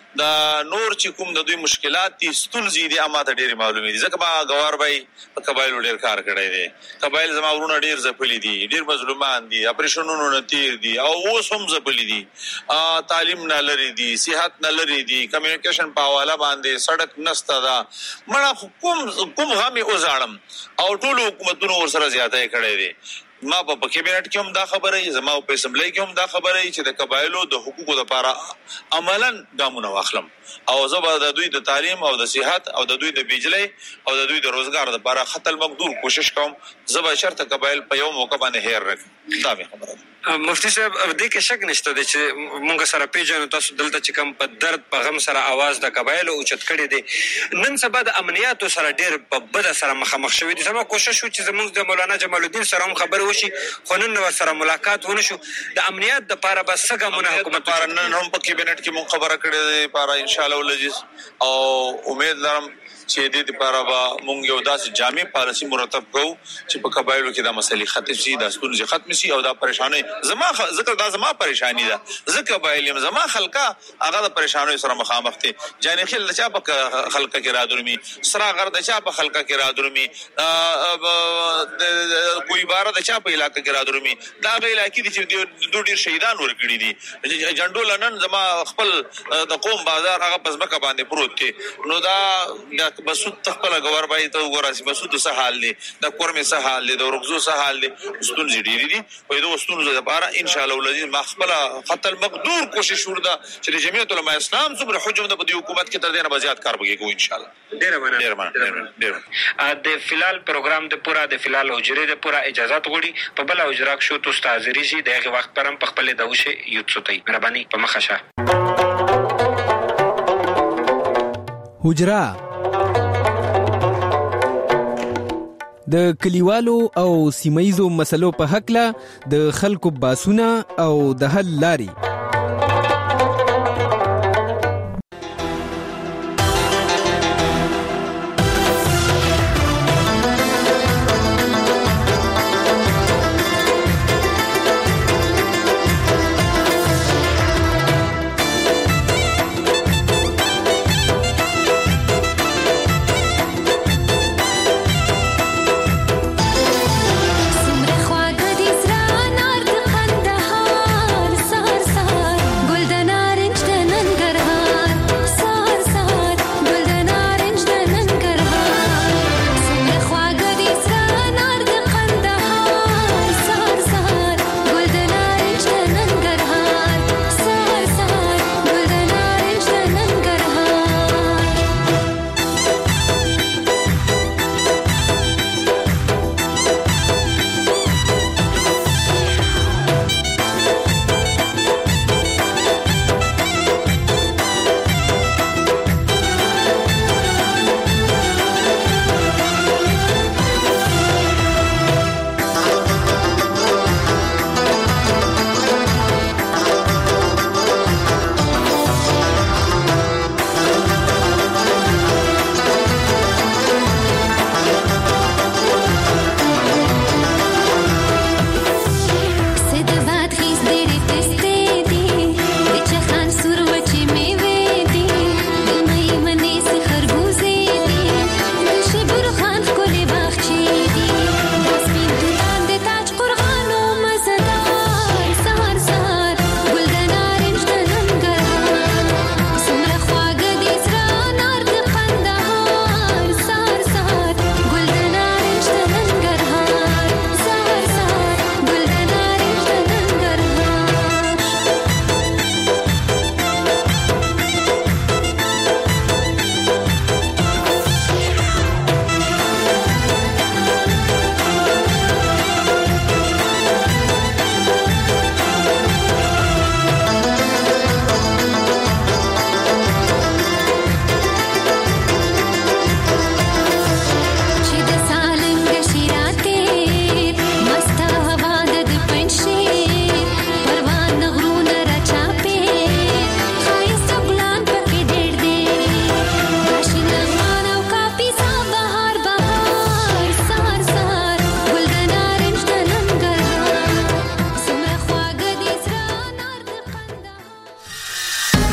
Speaker 2: دا نور چې کوم د دوی مشکلات دي ستونزې دي اماته ډېری معلومې دي ځکه ما غوار بای په قبایلو ډېر کار کړی دی قبایل زما ورونه ډېر ځپلي دي ډېر مظلومان دي اپریشنونو نه تیر دي او اوس هم ځپلي دي تعلیم نه لري دي صحت نه لري دي کمیونیکیشن په حواله باندې سړک نسته ده مړه کوم کوم غامي اوزاړم او ټول حکومتونو ورسره زیاته کړی دي ما په کابینټ کې هم دا خبره ای زما په اسمبلی کې هم دا خبره ای چې د قبایلو د حقوقو لپاره عملاً ګامونه واخلم او زه د دوی د تعلیم او د صحت او د دوی د بجلی او د دوی د روزګار لپاره خپل مقدور کوشش کوم زه به شرط قبایل په یو موقع باندې هیر راکړم دا به خبره
Speaker 6: مفتی صاحب دې کې شک نشته چې مونږ سره پیژنو تاسو دلته چې کوم په درد په غم سره आवाज د قبایلو اوچت کړي دي نن سبا د امنیاتو سره ډېر په بد سره مخامخ شوی دي زما کوشش و چې زموږ د مولانا جمال الدین سره هم خبر وشي خو نن سره ملاقات ونه شو د امنیت د لپاره بس څنګه مونږ حکومت لپاره نن هم په کابینټ کې مونږ خبره کړې ده لپاره ان شاء الله ولجس او امید لرم چې دې لپاره به مونږ یو داسې جامع پالیسي مرتب کوو چې په قبایلو کې دا مسلې ختم شي دا ستونزې ختم شي او دا پریشانای زما ذکر دا زما پریشانی ده ځکه قبایل زما خلکا هغه د پریشانای سره مخامخ دي جاني خل د چا په خلکا کې را درمي سرا غر د چا په خلکا کې را درمي کوئی بار د چا په علاقې کې را درمي دا غي علاقې دي چې دوه ډیر شهیدان ورکړي دي جنډول نن زما خپل د قوم بازار هغه پزمکه باندې پروت دي نو دا بسود تخپل غوار بای ته وګوراسي بسود څه حال دي د کورمه څه حال دي د رغزو څه حال دي ستونزې ډېری دي په دې ستونزو لپاره ان شاء الله ولذي مخبل خپل مقدور کوشش ورده چې جمعیت العلماء اسلام صبر حجم د حکومت کې تر دې نه بزیات کار وکړي ان شاء الله ډېر مننه ډېر مننه ډېر د فلال پروګرام د پورا د فلال حجره د پورا اجازه غوړي په بل حجره شو تو استاد ریشي دغه وخت پرم په خپل دوشه یوتسوتای مهرباني په مخشه
Speaker 3: حجره د کلیوالو او سیمایزو مسلو په حق له د خلکو باسونه او د حل لاري